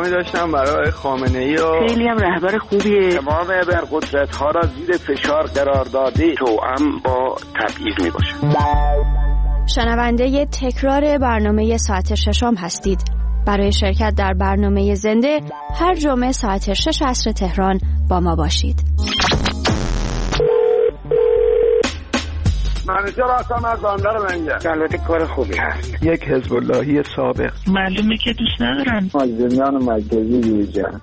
احترامی داشتم برای خامنه‌ای و خیلی هم رهبر خوبیه. تمام ابرقدرت‌ها را زیر فشار قرار داده توأم با تبعیض میباشه. شنونده تکرار برنامه ساعت ششم هستید. برای شرکت در برنامه زنده هر جمعه ساعت 6 عصر تهران با ما باشید. منیجر هستم از بندر منجر. البته کار خوبی هست. یک حزب اللهی سابق. معلومه که دوست ندارم. مازدمیان مرکزی بیرجان.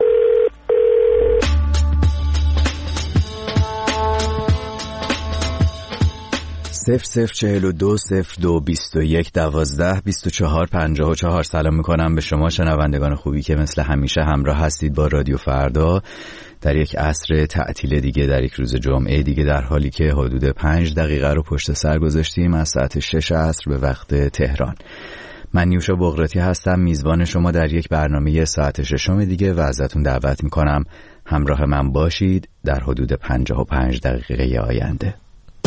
0042 02 21 12 24 54. سلام میکنم به شما شنوندگان خوبی که مثل همیشه همراه هستید با رادیو فردا در یک عصر تعطیل دیگه، در یک روز جمعه دیگه، در حالی که حدود 5 دقیقه رو پشت سر گذاشتیم از ساعت 6 عصر به وقت تهران. من نیوشا بغراتی هستم، میزبان شما در یک برنامه ساعت ششم دیگه و ازتون دعوت میکنم همراه من باشید در حدود 55 دقیقه آینده.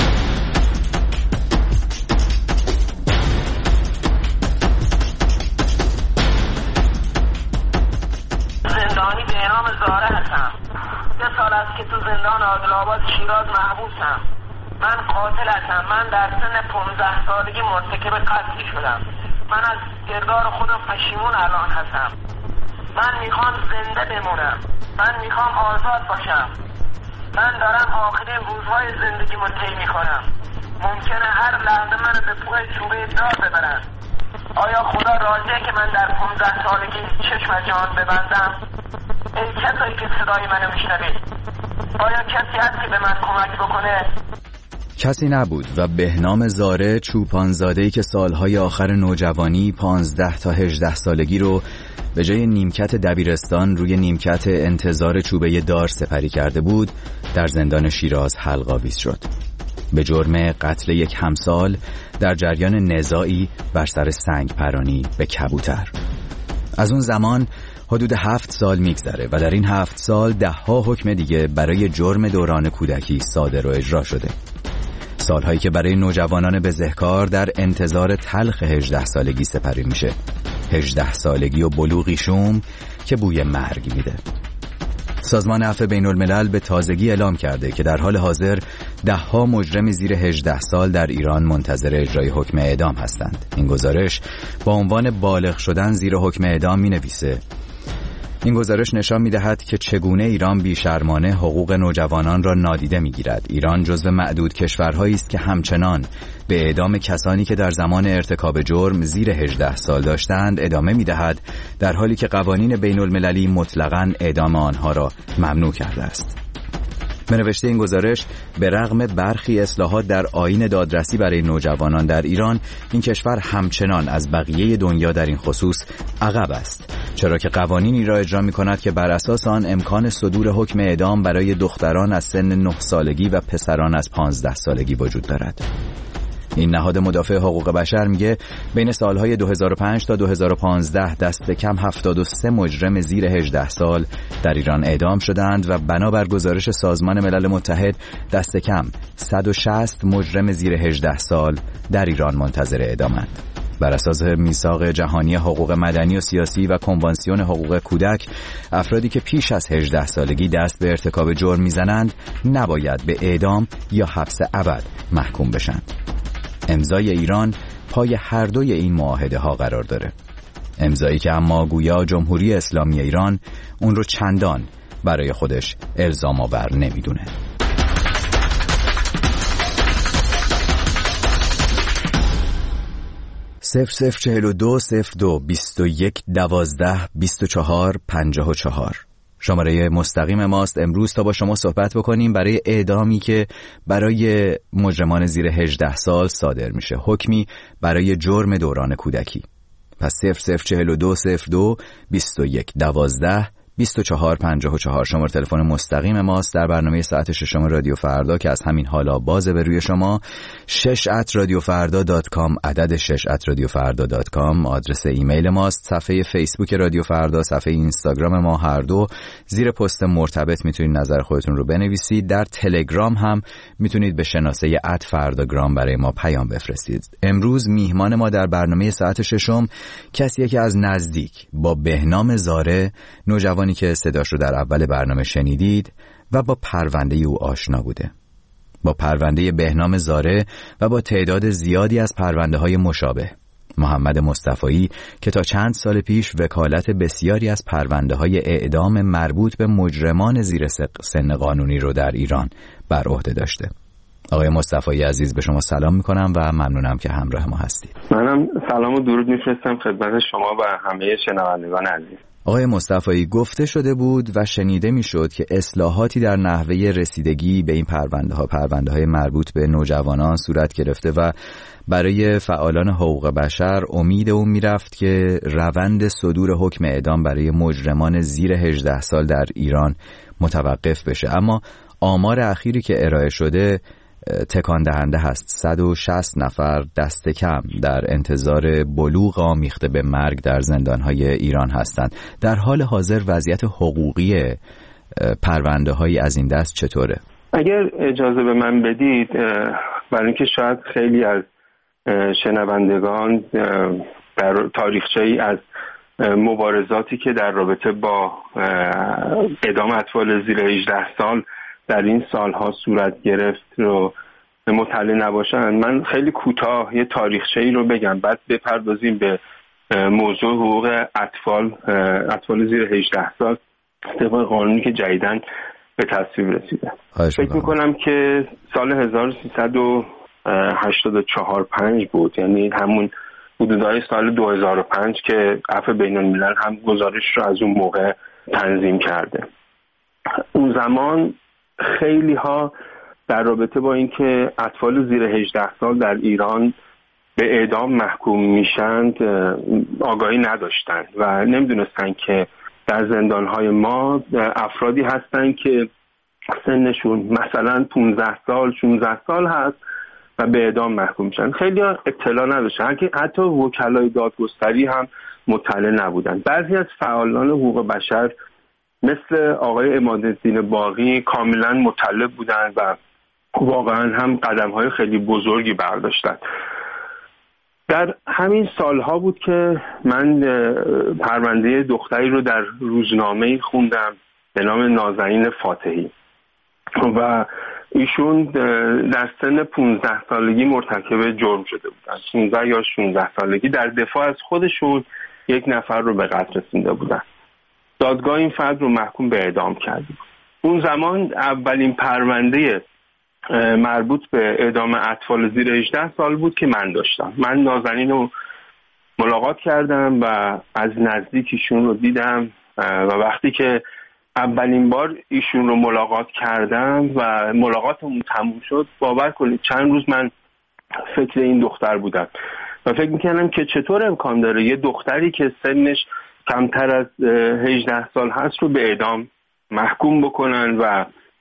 زندانی به نام زاره هستم. 3 سال است که تو زندان عادل‌آباد شیراز محبوسم. من قاتل هستم. من در سن 15 سالگی مرتکب قتل شدم. من از کردار خودم پشیمون الان هستم. من میخوام زنده بمونم. من میخوام آزاد باشم. من دارم آخرین روزهای زندگیمو طی میکنم. ممکنه هر لحظه منو به پای چوبه دار ببرن. آیا خدا راضیه که من در 15 سالگی چشم از جهان ببندم؟ ای کسایی که صدای منو میشنوید، آیا کسی هست که به من کمک بکنه؟ کسی نبود و بهنام زاره، چوپانزاده‌ای که سالهای آخر نوجوانی 15 تا 18 سالگی رو به جای نیمکت دبیرستان روی نیمکت انتظار چوبه دار سپری کرده بود، در زندان شیراز حلق‌آویز شد به جرم قتل یک همسال در جریان نزاعی بر سر سنگ پرانی به کبوتر. از اون زمان حدود 7 سال میگذره و در این 7 سال 10 حکم دیگه برای جرم دوران کودکی صادر و اجرا شده. سالهایی که برای نوجوانان بزهکار در انتظار تلخ 18 سالگی سپری میشه. 18 سالگی و بلوغی شوم که بوی مرگ میده. سازمان عفو بین الملل به تازگی اعلام کرده که در حال حاضر 10 مجرم زیر 18 سال در ایران منتظر اجرای حکم اعدام هستند. این گزارش با عنوان بالغ شدن زیر حکم اعدام می‌نویسه: این گزارش نشان می‌دهد که چگونه ایران بی‌شرمانه حقوق نوجوانان را نادیده می‌گیرد. ایران جزو معدود کشورهایی است که همچنان به اعدام کسانی که در زمان ارتکاب جرم زیر 18 سال داشتند ادامه می‌دهد، در حالی که قوانین بین‌المللی مطلقاً اعدام آنها را ممنوع کرده است. به نوشته این گزارش، به رغم برخی اصلاحات در آیین دادرسی برای نوجوانان در ایران، این کشور همچنان از بقیه دنیا در این خصوص عقب است، چرا که قوانینی را اجرا می‌کند که بر اساس آن امکان صدور حکم اعدام برای دختران از سن 9 سالگی و پسران از 15 سالگی وجود دارد. این نهاد مدافع حقوق بشر میگه بین سالهای 2005 تا 2015 دست کم 73 مجرم زیر 18 سال در ایران اعدام شدند و بنابر گزارش سازمان ملل متحد دست کم 160 مجرم زیر 18 سال در ایران منتظر اعدامند. بر اساس میثاق جهانی حقوق مدنی و سیاسی و کنوانسیون حقوق کودک، افرادی که پیش از 18 سالگی دست به ارتکاب جرم میزنند نباید به اعدام یا حبس ابد محکوم بشند. امضای ایران پای هر دوی این معاهده ها قرار داره. امضایی که اما گویا جمهوری اسلامی ایران اون رو چندان برای خودش الزام آور نمیدونه. صفر 42 02 21 12 24 54 شماره مستقیم ماست امروز تا با شما صحبت بکنیم برای اعدامی که برای مجرمان زیر 18 سال صادر میشه، حکمی برای جرم دوران کودکی. پس 0042 02 21 12 2454 شماره تلفن مستقیم ماست در برنامه ساعت ششم رادیو فردا که از همین حالا بازه به روی شما. 6@radiofarda.com عدد 6@radiofarda.com آدرس ایمیل ماست. صفحه فیسبوک رادیو فردا، صفحه اینستاگرام ما هر دو. زیر پست مرتبط میتونید نظر خودتون رو بنویسید. در تلگرام هم میتونید به شناسه @فرداگرام برای ما پیام بفرستید. امروز میهمان ما در برنامه ساعت ششم کسیه که از نزدیک با بهنام زاره، نوجوانی که صداش رو در اول برنامه شنیدید، و با پرونده او آشنا بوده. با پرونده بهنام زاره و با تعداد زیادی از پرونده‌های مشابه. محمد مصطفایی که تا چند سال پیش وکالت بسیاری از پرونده‌های اعدام مربوط به مجرمان زیر سن قانونی رو در ایران بر عهده داشته. آقای مصطفایی عزیز، به شما سلام میکنم و ممنونم که همراه ما هستید. منم سلام و درود میفرستم خدمت شما و همه شنوندگان عزیز. آقای مصطفایی، گفته شده بود و شنیده میشد که اصلاحاتی در نحوه رسیدگی به این پرونده‌های مربوط به نوجوانان صورت گرفته و برای فعالان حقوق بشر امید اون میرفت که روند صدور حکم اعدام برای مجرمان زیر 18 سال در ایران متوقف بشه. اما آمار اخیری که ارائه شده تکان دهنده هست. 160 نفر دست کم در انتظار بلوغ آمیخته به مرگ در زندان‌های ایران هستند. در حال حاضر وضعیت حقوقی پرونده‌های از این دست چطوره؟ اگر اجازه به من بدید، برای اینکه شاید خیلی از شنوندگان در تاریخچه‌ای از مبارزاتی که در رابطه با اعدام اطفال زیر 18 سال در این سالها صورت گرفت رو مطلع نباشن، من خیلی کوتاه یه تاریخچه‌ای رو بگم، بعد بپردازیم به موضوع حقوق اطفال زیر 18 سال طبق قانونی که جدیداً به تصویب رسیده. فکر میکنم که سال 1384-5 بود، یعنی همون حدودای سال 2005 که عفو بین‌الملل هم گزارش رو از اون موقع تنظیم کرده. اون زمان خیلی ها در رابطه با اینکه اطفال زیر 18 سال در ایران به اعدام محکوم میشند آگاهی نداشتند و نمیدونستند که در زندانهای ما افرادی هستند که سنشون مثلا 15 سال 16 سال هست و به اعدام محکوم میشن. خیلی ها اطلاع نداشتن، حتی وکلای دادگستری هم مطلع نبودن. بعضی از فعالان حقوق بشر مثل آقای عمادالدین باقی کاملا مطلع بودن و واقعا هم قدم‌های خیلی بزرگی برداشتن. در همین سالها بود که من پرونده دختری رو در روزنامه‌ای خوندم به نام نازنین فاتحی و ایشون در سن 15 سالگی مرتکب جرم شده بودن. 15 یا 16 سالگی در دفاع از خودشون یک نفر رو به قتل رسونده بودن. دادگاه این فرد رو محکوم به اعدام کرد. اون زمان اولین پرونده مربوط به اعدام اطفال زیر 18 سال بود که من داشتم. من نازنین رو ملاقات کردم و از نزدیک ایشون رو دیدم و وقتی که اولین بار ایشون رو ملاقات کردم و ملاقاتمون تموم شد، باور کنید چند روز من فکر این دختر بودم و فکر میکنم که چطور امکان داره یه دختری که سنش کمتر از 18 سال هست رو به اعدام محکوم بکنن. و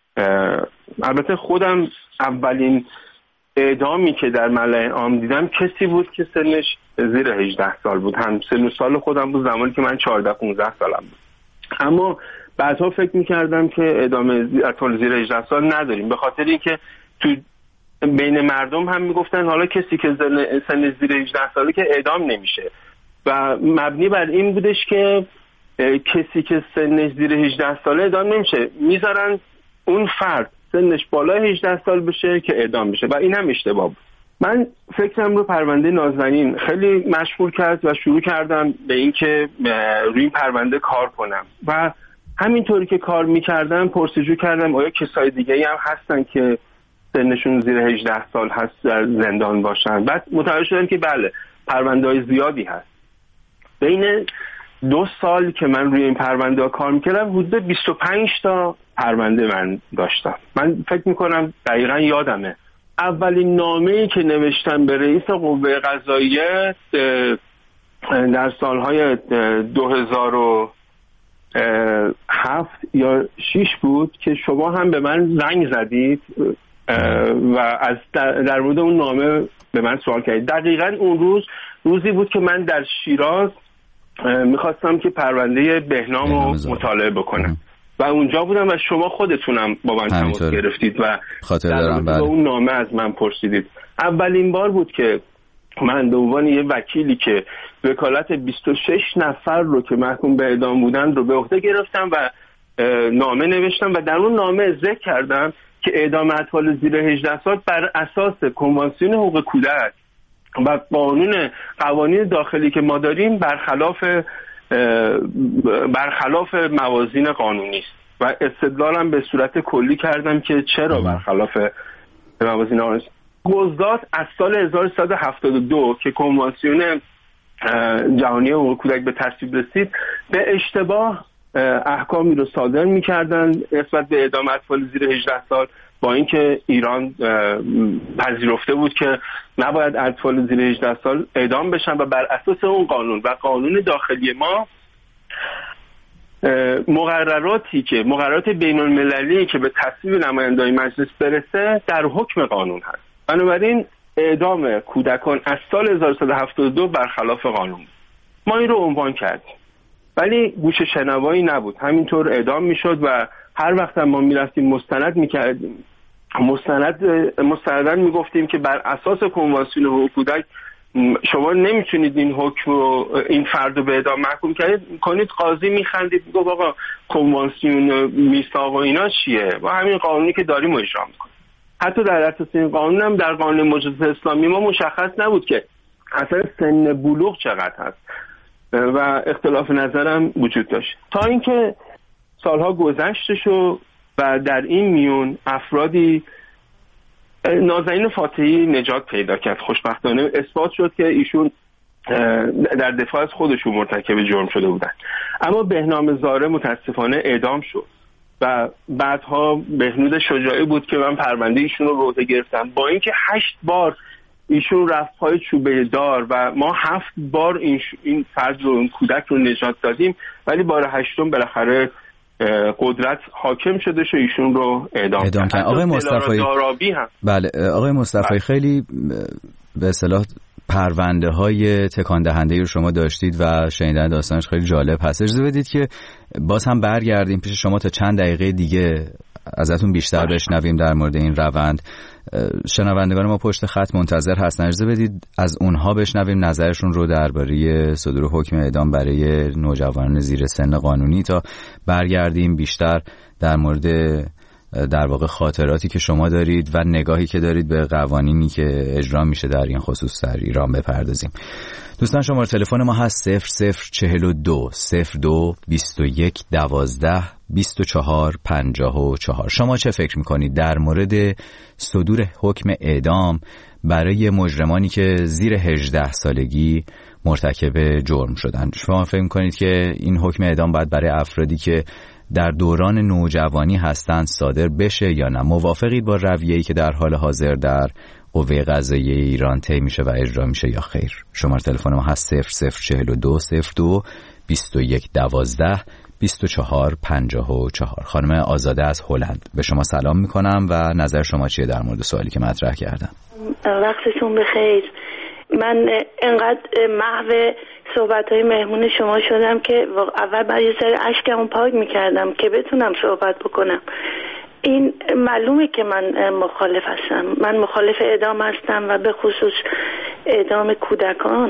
البته خودم اولین اعدامی که در ملأ عام دیدم کسی بود که سنش زیر 18 سال بود، هم سن و سال خودم بود زمانی که من 14-15 سالم بود. اما بعدها فکر میکردم که اعدام اطفال زیر 18 سال نداریم، به خاطر اینکه تو بین مردم هم میگفتن حالا کسی که سن زیر 18 ساله که اعدام نمیشه و مبنی بر این بودش که کسی که سنش زیر 18 ساله اعدام نمیشه، میذارن اون فرد سنش بالای 18 سال بشه که اعدام بشه و این هم اشتباه بود. من فکرم رو پرونده نازنین خیلی مشغول کرد و شروع کردم به این که روی این پرونده کار کنم و همینطوری که کار میکردم پرسجو کردم آیا کسای دیگه‌ای هم هستن که سنشون زیر 18 سال هست در زندان باشن. بعد متوجه شدم که بله، پرونده‌های زیادی هست. بین 2 سال که من روی این پرونده ها کار میکردم حدود 25 تا پرونده من داشتم. من فکر میکنم دقیقا یادمه اولین نامه‌ای که نوشتم به رئیس قوه قضاییه در سالهای 2000 7 یا 6 بود که شما هم به من زنگ زدید و از در مورد اون نامه به من سوال کردید. دقیقاً اون روزی بود که من در شیراز میخواستم که پرونده بهنام رو مطالعه بکنم و اونجا بودم و شما خودتونم با من تماس گرفتید و در مورد اون نامه از من پرسیدید. اولین بار بود که من به عنوان یه وکیلی که وکالت 26 نفر رو که محکوم به اعدام بودن رو به عهده گرفتم و نامه نوشتم و در اون نامه ذکر کردم که اعدام اطفال زیر 18 سال بر اساس کنوانسیون حقوق کودک و قوانین داخلی که ما داریم برخلاف موازین قانونی است و استدلالم به صورت کلی کردم که چرا برخلاف موازین قانونی است. گزداد از سال 1372 که کنوانسیون جهانی حقوق کودک به تصویب رسید به اشتباه احکامی رو صادر می‌کردن نسبت به اعدام اطفال زیر 18 سال، با اینکه ایران پذیرفته بود که نباید اطفال زیر 18 سال اعدام بشن و بر اساس اون قانون و قانون داخلی ما مقررات بین‌المللی که به تصویب نمایندگان مجلس برسه در حکم قانون هست. بنابراین اعدام کودکان از سال 1372 برخلاف قانون. ما این رو عنوان کردیم ولی گوش شنوایی نبود، همینطور اعدام میشد و هر وقت ما میرفتیم مستند میکردیم مستنداً میگفتیم که بر اساس کنوانسیون حقوق کودک شما نمیتونید این حکم رو این فرد رو به اعدام محکوم کنید. قاضی میخندید میگفت آقا کنوانسیون میثاق و اینا چیه؟ ما همین قانونی که داریم رو اجرا میکنیم. حتی در اساس این قانون هم در قانون مجاز اسلامی ما مشخص نبود که اصلا سن بلوغ چقدر هست و اختلاف نظرم وجود داشت تا اینکه سالها گذشته شد و در این میون افرادی نازنین فاتحی نجات پیدا کرد. خوشبختانه اثبات شد که ایشون در دفاع از خودشون مرتکب جرم شده بودن، اما بهنام زاره متاسفانه اعدام شد و بعدها بهنود شجاعی بود که من پرونده ایشون رو به عهده گرفتم، با اینکه 8 بار ایشون رفت پای چوبه دار و ما 7 بار این فرد رو، این کودک رو نجات دادیم، ولی بار 8م بالاخره قدرت حاکم شده و ایشون رو اعدام کرد. آقای مصطفی بله آقای مصطفی خیلی به اصطلاح پرونده های تکان دهنده رو شما داشتید و شنیدن داستانش خیلی جالب هست. اجازه بدید که باز هم برگردیم پیش شما تا چند دقیقه دیگه ازتون بیشتر بشنویم در مورد این روند. شنوندگان ما پشت خط منتظر هستن، اجازه بدید از اونها بشنویم نظرشون رو درباره صدور حکم اعدام برای نوجوانان زیر سن قانونی تا برگردیم بیشتر در مورد در واقع خاطراتی که شما دارید و نگاهی که دارید به قوانینی که اجرا میشه در این خصوص در ایران بپردازیم. دوستان شماره تلفن ما هست 0042 02 21 12 24 54. شما چه فکر میکنید در مورد صدور حکم اعدام برای مجرمانی که زیر 18 سالگی مرتکب جرم شدن؟ شما فکر میکنید که این حکم اعدام باید برای افرادی که در دوران نوجوانی هستند صادر بشه یا نه؟ موافقید با رویه‌ای که در حال حاضر در قوه قضاییه ایران طی میشه و اجرا میشه یا خیر؟ شماره تلفن ما هست 0042 02 21 12 24 54. خانم آزاده از هلند، به شما سلام میکنم و نظر شما چیه در مورد سوالی که مطرح کردم؟ وقتتون بخیر. من انقدر محو صحبت‌های مهمون شما شدم که اول بعد یه سری اشکمو پاک میکردم که بتونم صحبت بکنم. این معلومه که من مخالف هستم، من مخالف اعدام هستم و به خصوص اعدام کودکان.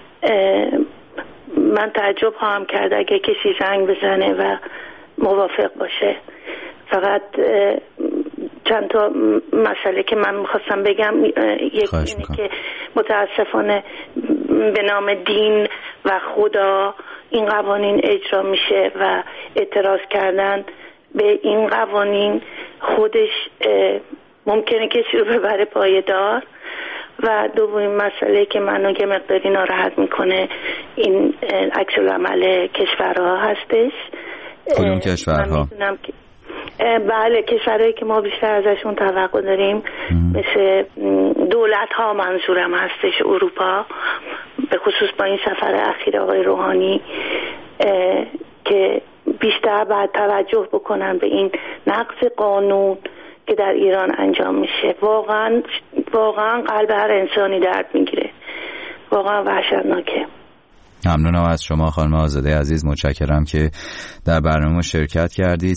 من تعجب خواهم کرد اگه کسی زنگ بزنه و موافق باشه. فقط چند تا مسئله که من میخواستم بگم، یک اینه که متاسفانه به نام دین و خدا این قوانین اجرا میشه و اعتراض کردن به این قوانین خودش ممکنه کسی رو ببره پایه‌دار. و دومین مسئله که منو یه مقداری ناراحت میکنه این عکس العمل کشورها هستش. کدوم کشورها؟ بله کشورهایی که ما بیشتر ازشون توقع داریم مثل دولت ها منظورم هستش، اروپا، به خصوص با این سفر اخیر آقای روحانی که بیشتر باید توجه بکنن به این نقض قانون که در ایران انجام میشه. واقعا قلب هر انسانی درد میگیره، واقعا وحشتناکه. ممنونم از شما خانم آزاده عزیز، متشکرم که در برنامه شرکت کردید.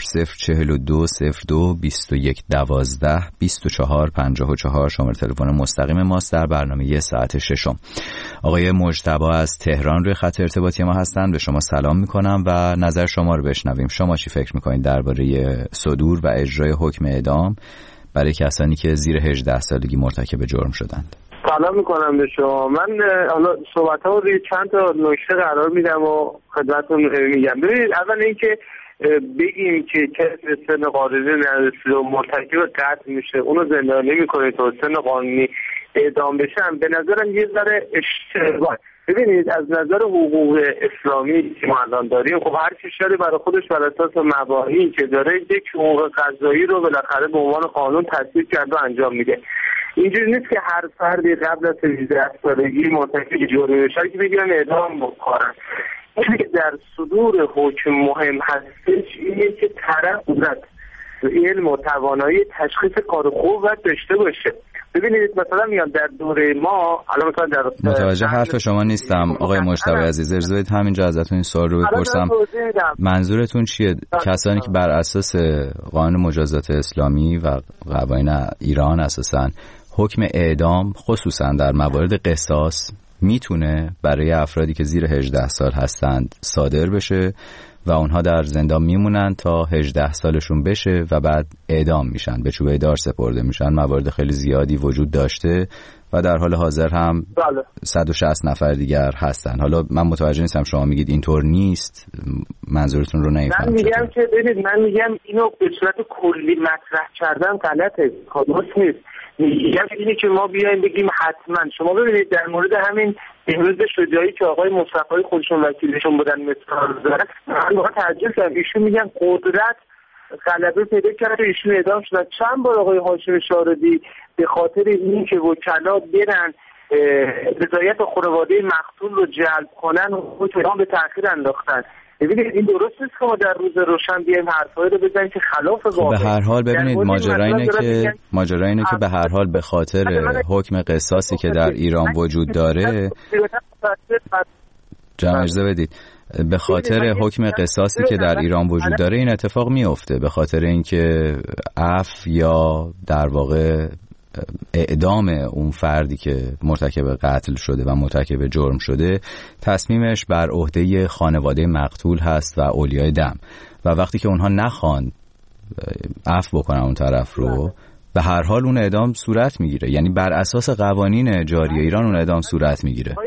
0042 02 21 12 24 54 شماره تلفن مستقیم ماست در برنامه یه ساعت ششم. آقای مجتبی از تهران روی خط ارتباطی ما هستند. به شما سلام میکنم و نظر شما رو بشنویم. شما چی فکر میکنید درباره صدور و اجرای حکم اعدام برای کسانی که زیر 18 سالگی مرتکب جرم شدند؟ سلام میکنم به شما. من حالا صحبت‌ها رو چند تا نکته قرار میدم و خدمتتون میگم. ببینید، اول اینکه بگیم که کسی به سن قانونی نرسیده و مرتکب قتل میشه اونو زندانی میکنه تا سن قانونی اعدام بشن، به نظرم یه ذره اشتباه. ببینید، از نظر حقوق اسلامی که ما الان داریم، خب هر کشوری برای خودش بر اساس مباحثی که داره یک حقوق قضایی رو بالاخره به عنوان قانون تصویب کرده و انجام میده. اینجوری نیست که هر فردی قبل از 18 سالگی مرتکب جرم بشه که بگیرن اعدام بکنن. چیزی که در صدور حکم مهم هستش اینه که طرف علم و توانایی تشخیص کار خوب باید داشته باشه. ببینید مثلا میان در دوره ما الان مثلا در متوجه حرف شما نیستم آقای مجتبی عزیز، اجازه بدید همینجا ازتون این سوال رو بپرسم. منظورتون چیه؟ کسانی که بر اساس قانون مجازات اسلامی و قوانین ایران اساساً حکم اعدام خصوصا در موارد قصاص میتونه برای افرادی که زیر 18 سال هستند صادر بشه و اونها در زندان میمونن تا 18 سالشون بشه و بعد اعدام میشن، به چوبه دار سپرده میشن. موارد خیلی زیادی وجود داشته و در حال حاضر هم 160 نفر دیگر هستن. حالا من متوجه نیستم شما میگید اینطور نیست، منظورتون رو نمیفهمم. من میگم که ببینید، من میگم اینو به صورت کلی مطرح کردن غلطه، درست نیست. میگم اینه که ما بیایم بگیم حتما. شما ببینید در مورد همین بهروز شجاعی که آقای مصطفی خودشون وکیلشون بودن مثال زدن، من واقعا تعجب کردم. ایشون میگن قدرت غلبه پیدا کرده، ایشون اعدام شدن. چند بار آقای هاشم شاردی به خاطر این که وکلا برن رضایت خانواده مقتول رو جلب کنن و حکم به تأخیر انداختن. ببینید این درست نیست که ما در روز روشن بیایم حرفایی رو بزنیم که خلاف واقع. به هر حال ببینید ماجرا اینه که به هر حال به خاطر حکم قصاصی که در ایران وجود داره، جمع اجازه بدید، به خاطر حکم قصاصی که در ایران وجود داره این اتفاق میفته، به خاطر اینکه عفو یا در واقع اعدام اون فردی که مرتکب قتل شده و مرتکب جرم شده تصمیمش بر عهده خانواده مقتول هست و اولیای دم، و وقتی که اونها نخوان عفو بکنن اون طرف رو، به هر حال اون اعدام صورت میگیره. یعنی بر اساس قوانین جاری ایران اون اعدام صورت میگیره.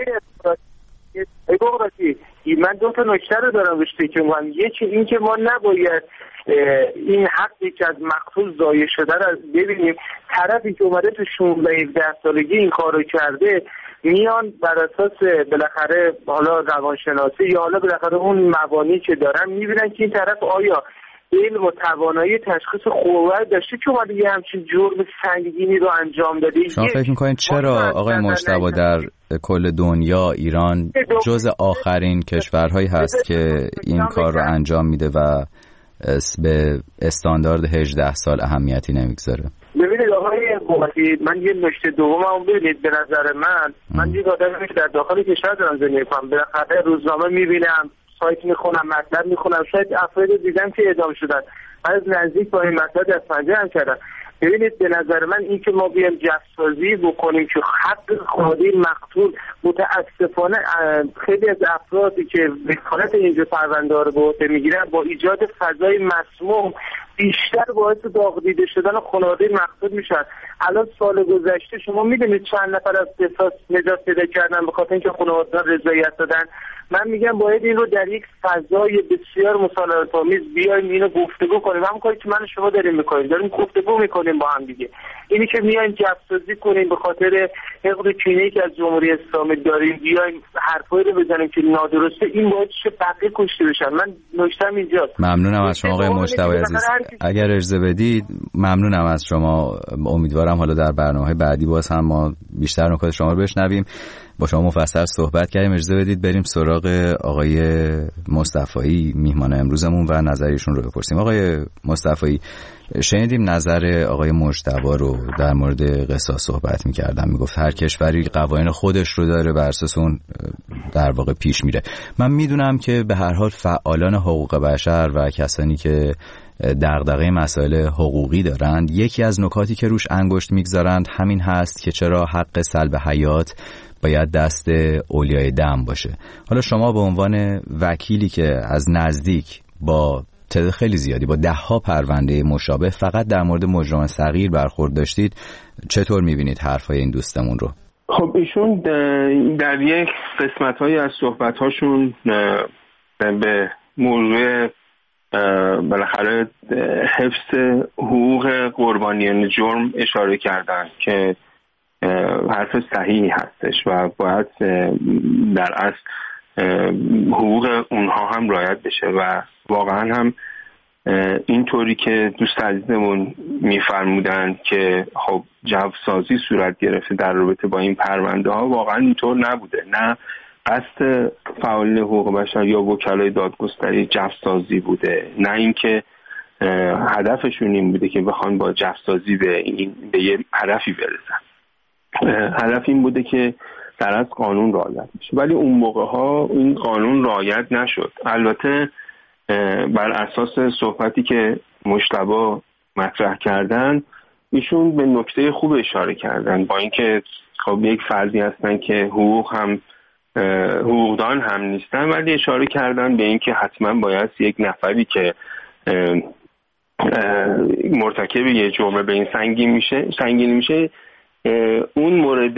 من دو تا نکته رو دارم بهش فکر می‌کنم. یکی این که ما نباید این حقی که از مقتول ضایع شده رو ببینیم. طرفی که اومده تو 16 سالگی این کارو کرده میان بر اساس بالاخره حالا روانشناسی یا حالا بالاخره اون مبانی که دارن میبینن که این طرف آیا علم و توانایی تشخیص خوب داشته که اومده یه همچین جرم سنگینی رو انجام داده. شما فکر میکنید چرا آقای مجتبی در کل دنیا ایران جز آخرین کشورهایی هست که این کار رو انجام میده و به استاندارد 18 سال اهمیتی نمیگذاره؟ ببینید آقای قوتی، من یه نکته دومم ببینید. به نظر من یک آدمی که در داخل کشور دارم زندگی میکنم، بالاخره روزنامه میبینم، سایت میخونم، مطلب میخونم، شاید افراد دیدم که اعدام شدن، من از نزدیک با این مطلب دست پنجه هم کردم. ببینید به نظر من این که ما بیایم جاسازی بکنیم که حق خانواده مقتول، متاسفانه خیلی از افرادی که وکالت اینجا پرونده رو به عهده میگیرن با ایجاد فضای مسموم بیشتر باعث داغ دیده شدن خانواده مقتول میشن. الان سال گذشته شما میدونید چند نفر از قصاص نجات پیدا کردن به خاطر اینکه خانواده‌ها رضایت دادن. من میگم باید این رو در یک فضای بسیار مصالحه‌آمیز بیایم اینو گفتگو کنیم. همون کاری که من و شما داریم گفتگو میکنیم با هم دیگه. اینی که میایم جاسازی کنیم به خاطر حقد و کینه‌ای که از جمهوری اسلامی داریم، بیایم حرفایی رو بزنیم که نادرسته، این باید چه بقیه کشته بشن. من نکته‌ام اینجاست. ممنونم از شما آقای مجتبی عزیز. اگر اجازه بدید ممنونم از شما. امیدوارم حالا در برنامه‌های بعدی باز هم ما بیشتر نکات شما رو بشنویم. با شما مفصل صحبت کردیم. اجازه بدید بریم سراغ آقای مصطفایی میهمان امروزمون و نظریشون رو بپرسیم. آقای مصطفایی، شنیدیم نظر آقای مجتبی رو در مورد قصاص صحبت می‌کردن. میگفت هر کشوری قوانین خودش رو داره، بر اساس اون در واقع پیش میره. من میدونم که به هر حال فعالان حقوق بشر و کسانی که دغدغه مسائل حقوقی دارند، یکی از نکاتی که روش انگشت میگذارند همین هست که چرا حق سلب حیات باید دست اولیای دم باشه. حالا شما به عنوان وکیلی که از نزدیک با تعداد خیلی زیادی، با 10 پرونده مشابه فقط در مورد مجرم صغیر برخورد داشتید، چطور میبینید حرفای این دوستمون رو؟ خب ایشون در یک قسمت‌هایی از صحبت‌هاشون به موضوع بالاخره حفظ حقوق قربانیان جرم اشاره کردن که حرف صحیحی هستش و باید در اصل حقوق اونها هم رعایت بشه و واقعا هم اینطوری که دوست عزیزمون میفرمودن که خب جوسازی صورت گرفته در رابطه با این پرونده ها، واقعا اینطور نبوده. نه قصد فعالین حقوق بشر یا وکلای دادگستری جوسازی بوده، نه اینکه هدفشون این بوده که بخوان با جوسازی به یه هدفی برسن. هدف این بوده که در از قانون رعایت بشه، ولی اون موقع ها این قانون رعایت نشد. البته بر اساس صحبتی که مجتبی مطرح کردن، ایشون به نکته خوب اشاره کردن، با اینکه خب یک فردی هستن که حقوقدان هم نیستن، ولی اشاره کردن به اینکه حتما باید یک نفری که مرتکب یه جرم به این سنگین میشه اون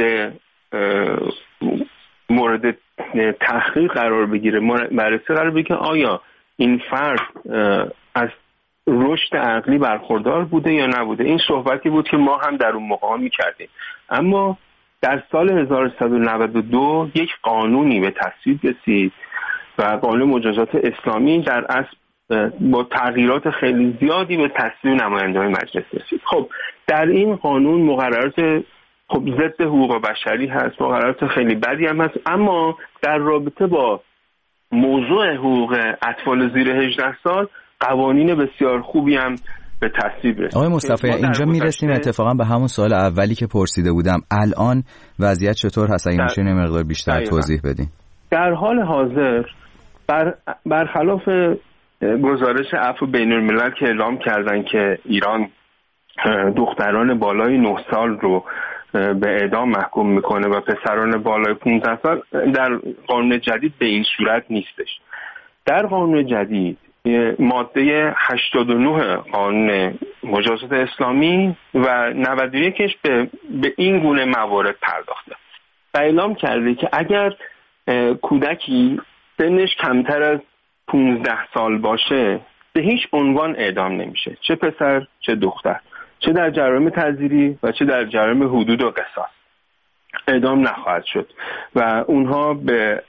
مورد تحقیق قرار بگیره، بررسی قرار بگیره آیا این فرد از رشد عقلی برخوردار بوده یا نبوده. این صحبتی بود که ما هم در اون موقع می‌کردیم. اما در سال 1192 یک قانونی به تصویب رسید و قانون مجازات اسلامی در اصل با تغییرات خیلی زیادی به تصویب نماینده‌های مجلس رسید. خب در این قانون مقررات ضد حقوق بشری هست، مقررات خیلی بدی هم هست، اما در رابطه با موضوع حقوق اطفال زیر 18 سال قوانین بسیار خوبی هم به تصویب رسید. آقای مصطفی، اینجا میرسیم اتفاقا به همون سوال اولی که پرسیده بودم. الان وضعیت چطور هست؟ اگه میشه یه مقدار بیشتر توضیح بدین. در حال حاضر برخلاف گزارش عفو بین الملل که اعلام کردن که ایران دختران بالای 9 سال رو به اعدام محکوم میکنه و پسران بالای 15 سال، در قانون جدید به این صورت نیستش. در قانون جدید ماده 89 قانون مجازات اسلامی و 91ش به این گونه موارد پرداخته و اعلام کرده که اگر کودکی سنش کمتر از 15 سال باشه به هیچ عنوان اعدام نمیشه، چه پسر چه دختر، چه در جرایم تعزیری و چه در جرایم حدود و قصاص اعدام نخواهد شد و اونها به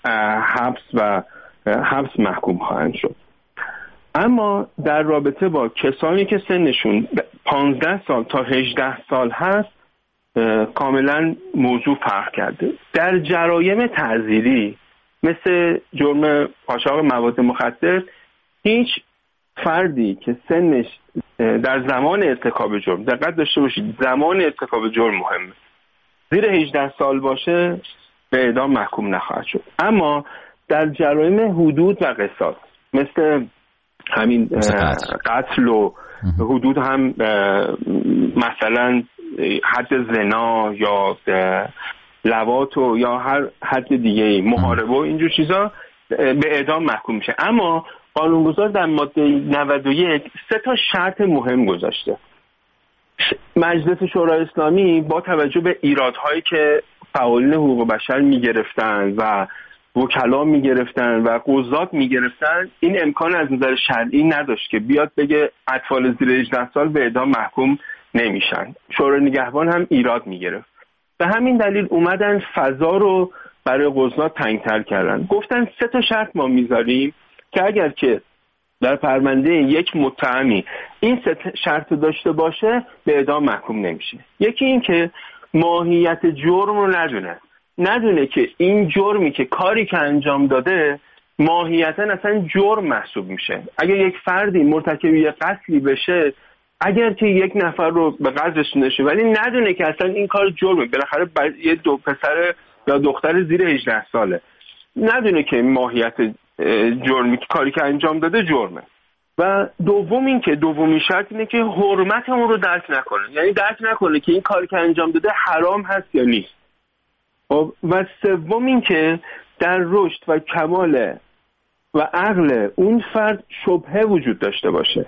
حبس محکوم خواهند شد. اما در رابطه با کسانی که سنشون 15 سال تا 18 سال هست کاملا موضوع فرق کرده. در جرایم تعزیری مثل جرم قاچاق مواد مخدر، هیچ فردی که سنش در زمان ارتکاب جرم، دقت داشته باشید زمان ارتکاب جرم مهمه، زیر 18 سال باشه به اعدام محکوم نخواهد شد. اما در جرایم حدود و قصاص مثل همین قتل و حدود هم مثلا حد زنا یا لواط و یا هر حد دیگه محاربه و اینجور چیزا به اعدام محکوم میشه. اما قانونگذار در ماده 91 3 شرط مهم گذاشته. مجلس شورای اسلامی با توجه به ایرادهایی که فعالین حقوق بشر میگرفتن و وکلا میگرفتن و قضات میگرفتن، این امکان از نظر شرعی نداشت که بیاد بگه اطفال زیر 18 سال به اعدام محکوم نمیشن. شورای نگهبان هم ایراد میگرفت. به همین دلیل اومدن فضا رو برای قضات تنگتر کردن. گفتن 3 شرط ما میذاریم که اگر که در پرونده یک متهمی این شرط داشته باشه به اعدام محکوم نمیشه. یکی این که ماهیت جرم رو ندونه که این جرمی که کاری که انجام داده ماهیتا اصلا جرم محسوب میشه. اگر یک فردی مرتکب یک قتلی بشه، اگر که یک نفر رو به قتل رسونده شه ولی ندونه که اصلا این کار جرمه، بالاخره یه دو پسر یا دختر زیر 18 ساله ندونه که ماهیت جرمی که کاری که انجام داده جرمه. و دومین شرط اینه که حرمت اون رو درک نکنه، یعنی درک نکنه که این کاری که انجام داده حرام هست یا نیست. و سوم این که در رشد و کمال و عقل اون فرد شبهه وجود داشته باشه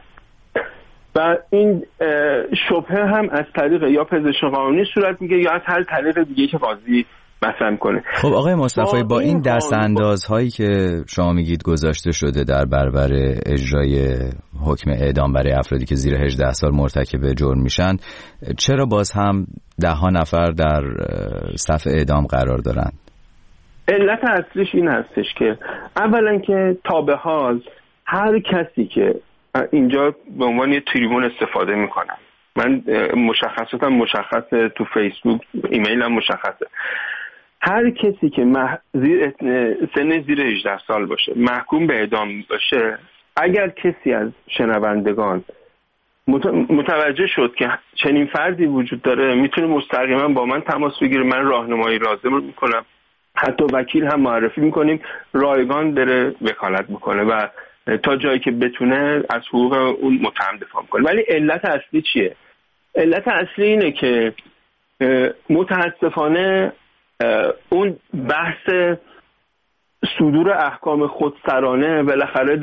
و این شبهه هم از طریق یا پزشک قانونی صورت میگه یا از هر طریق دیگه که قاضی مثلا کنه. خب آقای مصطفی، با این دستاندازهایی که شما میگید گذاشته شده در برابر اجرای حکم اعدام برای افرادی که زیر 18 سال مرتکب جرم میشن، چرا باز هم 10 نفر در صف اعدام قرار دارن؟ علت اصلیش این هستش که اولا که تا به حال هر کسی که اینجا به عنوان یه تریبون استفاده میکنن، من مشخصاتم مشخصه، تو فیسبوک ایمیلم مشخصه، هر کسی که سن زیر 18 سال باشه محکوم به اعدام باشه، اگر کسی از شنوندگان متوجه شد که چنین فردی وجود داره میتونه مستقیما با من تماس بگیره، من راهنمایی لازم میکنم، حتی وکیل هم معرفی میکنیم، رایگان بره وکالت میکنه و تا جایی که بتونه از حقوق اون متهم دفاع میکنه. ولی علت اصلی چیه؟ علت اصلی اینه که متاسفانه اون بحث صدور احکام خودسرانه بالاخره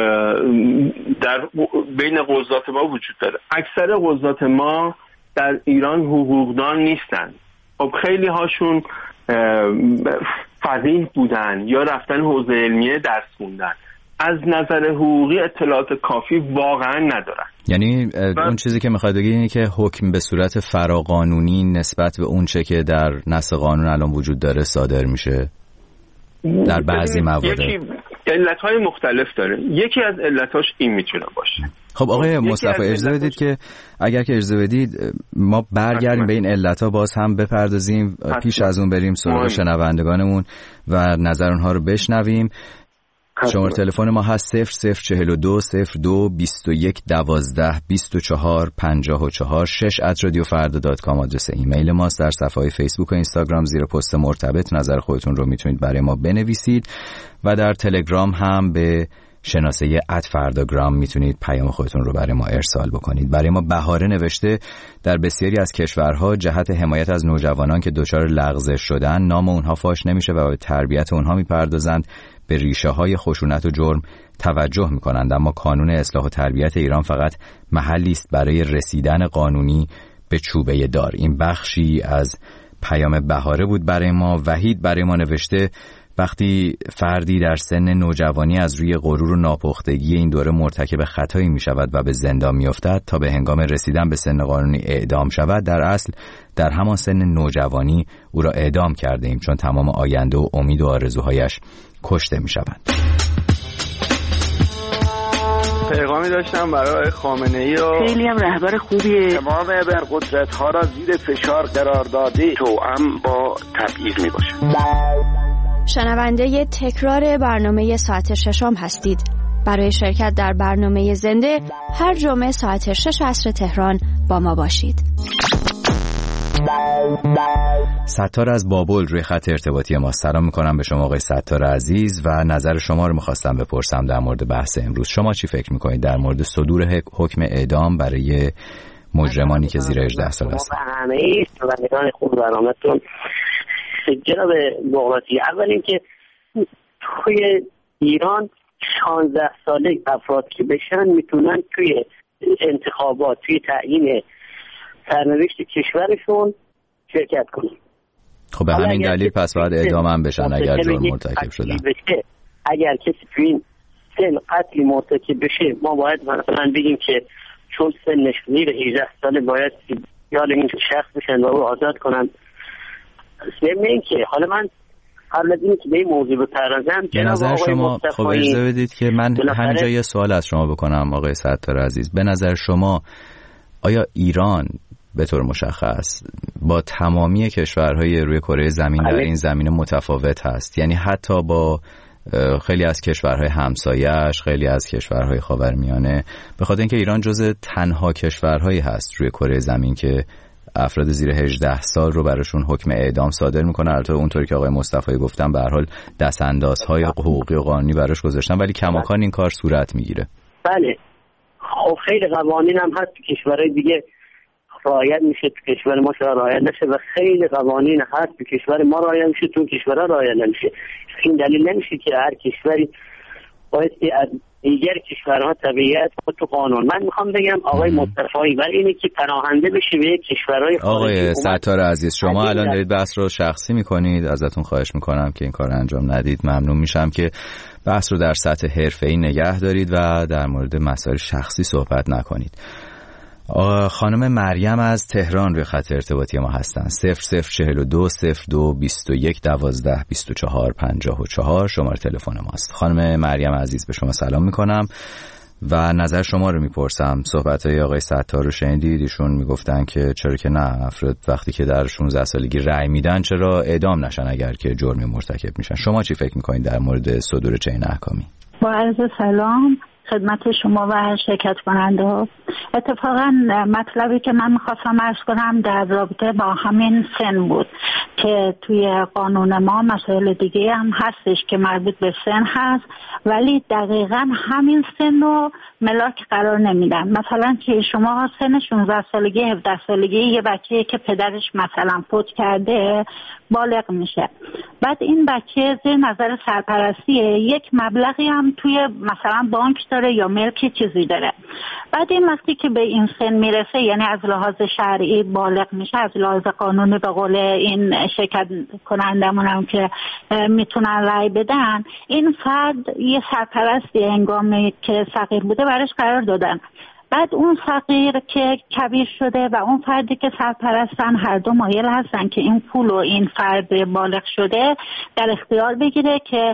در بین قضات ما وجود داره. اکثر قضات ما در ایران حقوقدان نیستن. خب خیلی هاشون فقیه بودن یا رفتن حوزه علمیه درس خوندن، از نظر حقوقی اطلاعات کافی واقعا ندارن. یعنی اون چیزی که میخواد بگید اینه که حکم به صورت فراقانونی نسبت به اون چه که در نص قانون الان وجود داره صادر میشه در بعضی موارد. علتهای مختلف داره، یکی از علتاش این میتونه باشه. خب آقای مصطفی اجازه بدید که اگر که اجازه بدید ما برگردیم به این علتها باز هم بپردازیم، پیش از اون بریم سراغ شنوندگانمون و نظر اونها رو بشنویم. شماره تلفن ما هست 0042 02 21 12 24 54 6 @radiofarda.com آدرس ایمیل ماست. در صفحه‌های فیسبوک و اینستاگرام زیر پست مرتبط نظر خودتون رو میتونید برای ما بنویسید و در تلگرام هم به شناسه @فرداگرام میتونید پیام خودتون رو برای ما ارسال بکنید. برای ما بهاره نوشته در بسیاری از کشورها جهت حمایت از نوجوانان که دچار لغزش شدن نام اونها فاش نمیشه و به تربیت اونها میپردازند، به ریشه های خشونت و جرم توجه میکنند، اما کانون اصلاح و تربیت ایران فقط محلی است برای رسیدن قانونی به چوبه دار. این بخشی از پیام بهاره بود برای ما. وحید برای ما نوشته وقتی فردی در سن نوجوانی از روی غرور و ناپختگی این دوره مرتکب خطایی می شود و به زندان می افتد تا به هنگام رسیدن به سن قانونی اعدام شود، در اصل در همان سن نوجوانی او را اعدام کرده ایم، چون تمام آینده و امید و آرزوهایش کشته می شوند. پیغامی داشتم برای خامنه‌ای و خیلی هم رهبر خوبیه، تمام ابرقدرت‌ها را زیر فشار قرار داده، توأم با تبعیض می باشه. شنونده تکرار برنامه ساعت ششم هستید. برای شرکت در برنامه زنده هر جمعه ساعت 6 عصر تهران با ما باشید. ستار از بابل روی خط ارتباطی ما. سلام میکنم به شما آقای ستار عزیز و نظر شما رو میخواستم بپرسم در مورد بحث امروز. شما چی فکر میکنید در مورد صدور حکم اعدام برای مجرمانی که زیر 18 سال هستن؟ همه شنوندگان خوب برنامه‌تون جناب بغراتی، اول اینکه توی ایران 16 ساله افراد که بشن میتونن توی انتخابات، توی تعیین سرنوشت کشورشون شرکت کنن. خب به همین دلیل پس باید اعدام هم بشن اگر جرم مرتکب شدن. اگر کسی توی این سن قتلی مرتکب بشه، ما باید مثلا بگیم که چون سنش زیر 18 ساله باید یاد این شخص بشن و رو آزاد کنن. ضمن این که حالا من قبل از اینکه به این موضوع بپردازم، به نظر شما خب اجازه بدید که من همینجا یه سوال از شما بکنم آقای ستار عزیز. به نظر شما آیا ایران به طور مشخص با تمامی کشورهای روی کره زمین در این زمینه متفاوت هست؟ یعنی حتی با خیلی از کشورهای همسایه‌اش، خیلی از کشورهای خاورمیانه، به خاطر اینکه ایران جزو تنها کشورهایی هست روی کره زمین که افراد زیر 18 سال رو براشون حکم اعدام صادر میکنه. البته اونطوری که آقای مصطفی گفتن به هر حال دستاندازهای حقوقی و قانونی براش گذاشتن، ولی کماکان این کار صورت میگیره. بله خب خیلی قوانین هم هست تو کشورهای دیگه رعایت میشه، تو کشور ما شاید رعایت نشه و خیلی قوانین هست تو کشور ما رعایت میشه، تو کشورها رعایت نمیشه. این دلیل نمیشه که هر کشوری بایستی از دیگر کشورها تبعیت تو قانون. من میخوام بگم آقای مصطفی ولی اینه که پناهنده بشه به کشورهای خارجی. آقای ستار عزیز شما الان دارید بحث رو شخصی میکنید، ازتون خواهش میکنم که این کار انجام ندید. ممنون میشم که بحث رو در سطح حرفه‌ای نگه دارید و در مورد مسائل شخصی صحبت نکنید. خانم مریم از تهران روی خط ارتباطی ما هستن. 0042 02 21 12 24 54 شماره تلفن ماست. خانم مریم عزیز به شما سلام میکنم و نظر شما رو میپرسم. صحبت‌های آقای ستار رو شنیدید، ایشون میگفتن که چرا که نه افراد وقتی که در 16 سالگی رأی میدن چرا اعدام نشن اگر که جرمی مرتکب میشن. شما چی فکر میکنید در مورد صدور چنین احکامی؟ با عرض سلام خدمت شما و شرکت کننده ها. اتفاقا مطلبی که من میخواستم عرض کنم در رابطه با همین سن بود که توی قانون ما مسائل دیگه هم هستش که مربوط به سن هست، ولی دقیقا همین سن رو ملاک قرار نمیدن. مثلا که شما سن 16 سالگی 17 سالگی یه بچه که پدرش مثلا فوت کرده بالغ میشه، بعد این بچه زیر نظر سرپرستی یک مبلغی هم توی مثلا بانک داره یا ملک چیزی داره. بعد این وقتی که به این سن میرسه، یعنی از لحاظ شرعی بالغ میشه، از لحاظ قانونی به قول این شرکت کنندمون هم که میتونن رأی بدن، این فرد یه سرپرستی هنگامی که صغیر بوده براش قرار دادن. بعد اون صغیر که کبیر شده و اون فردی که سرپرستن هر دو مایل هستن که این پول و این فرد بالغ شده در اختیار بگیره که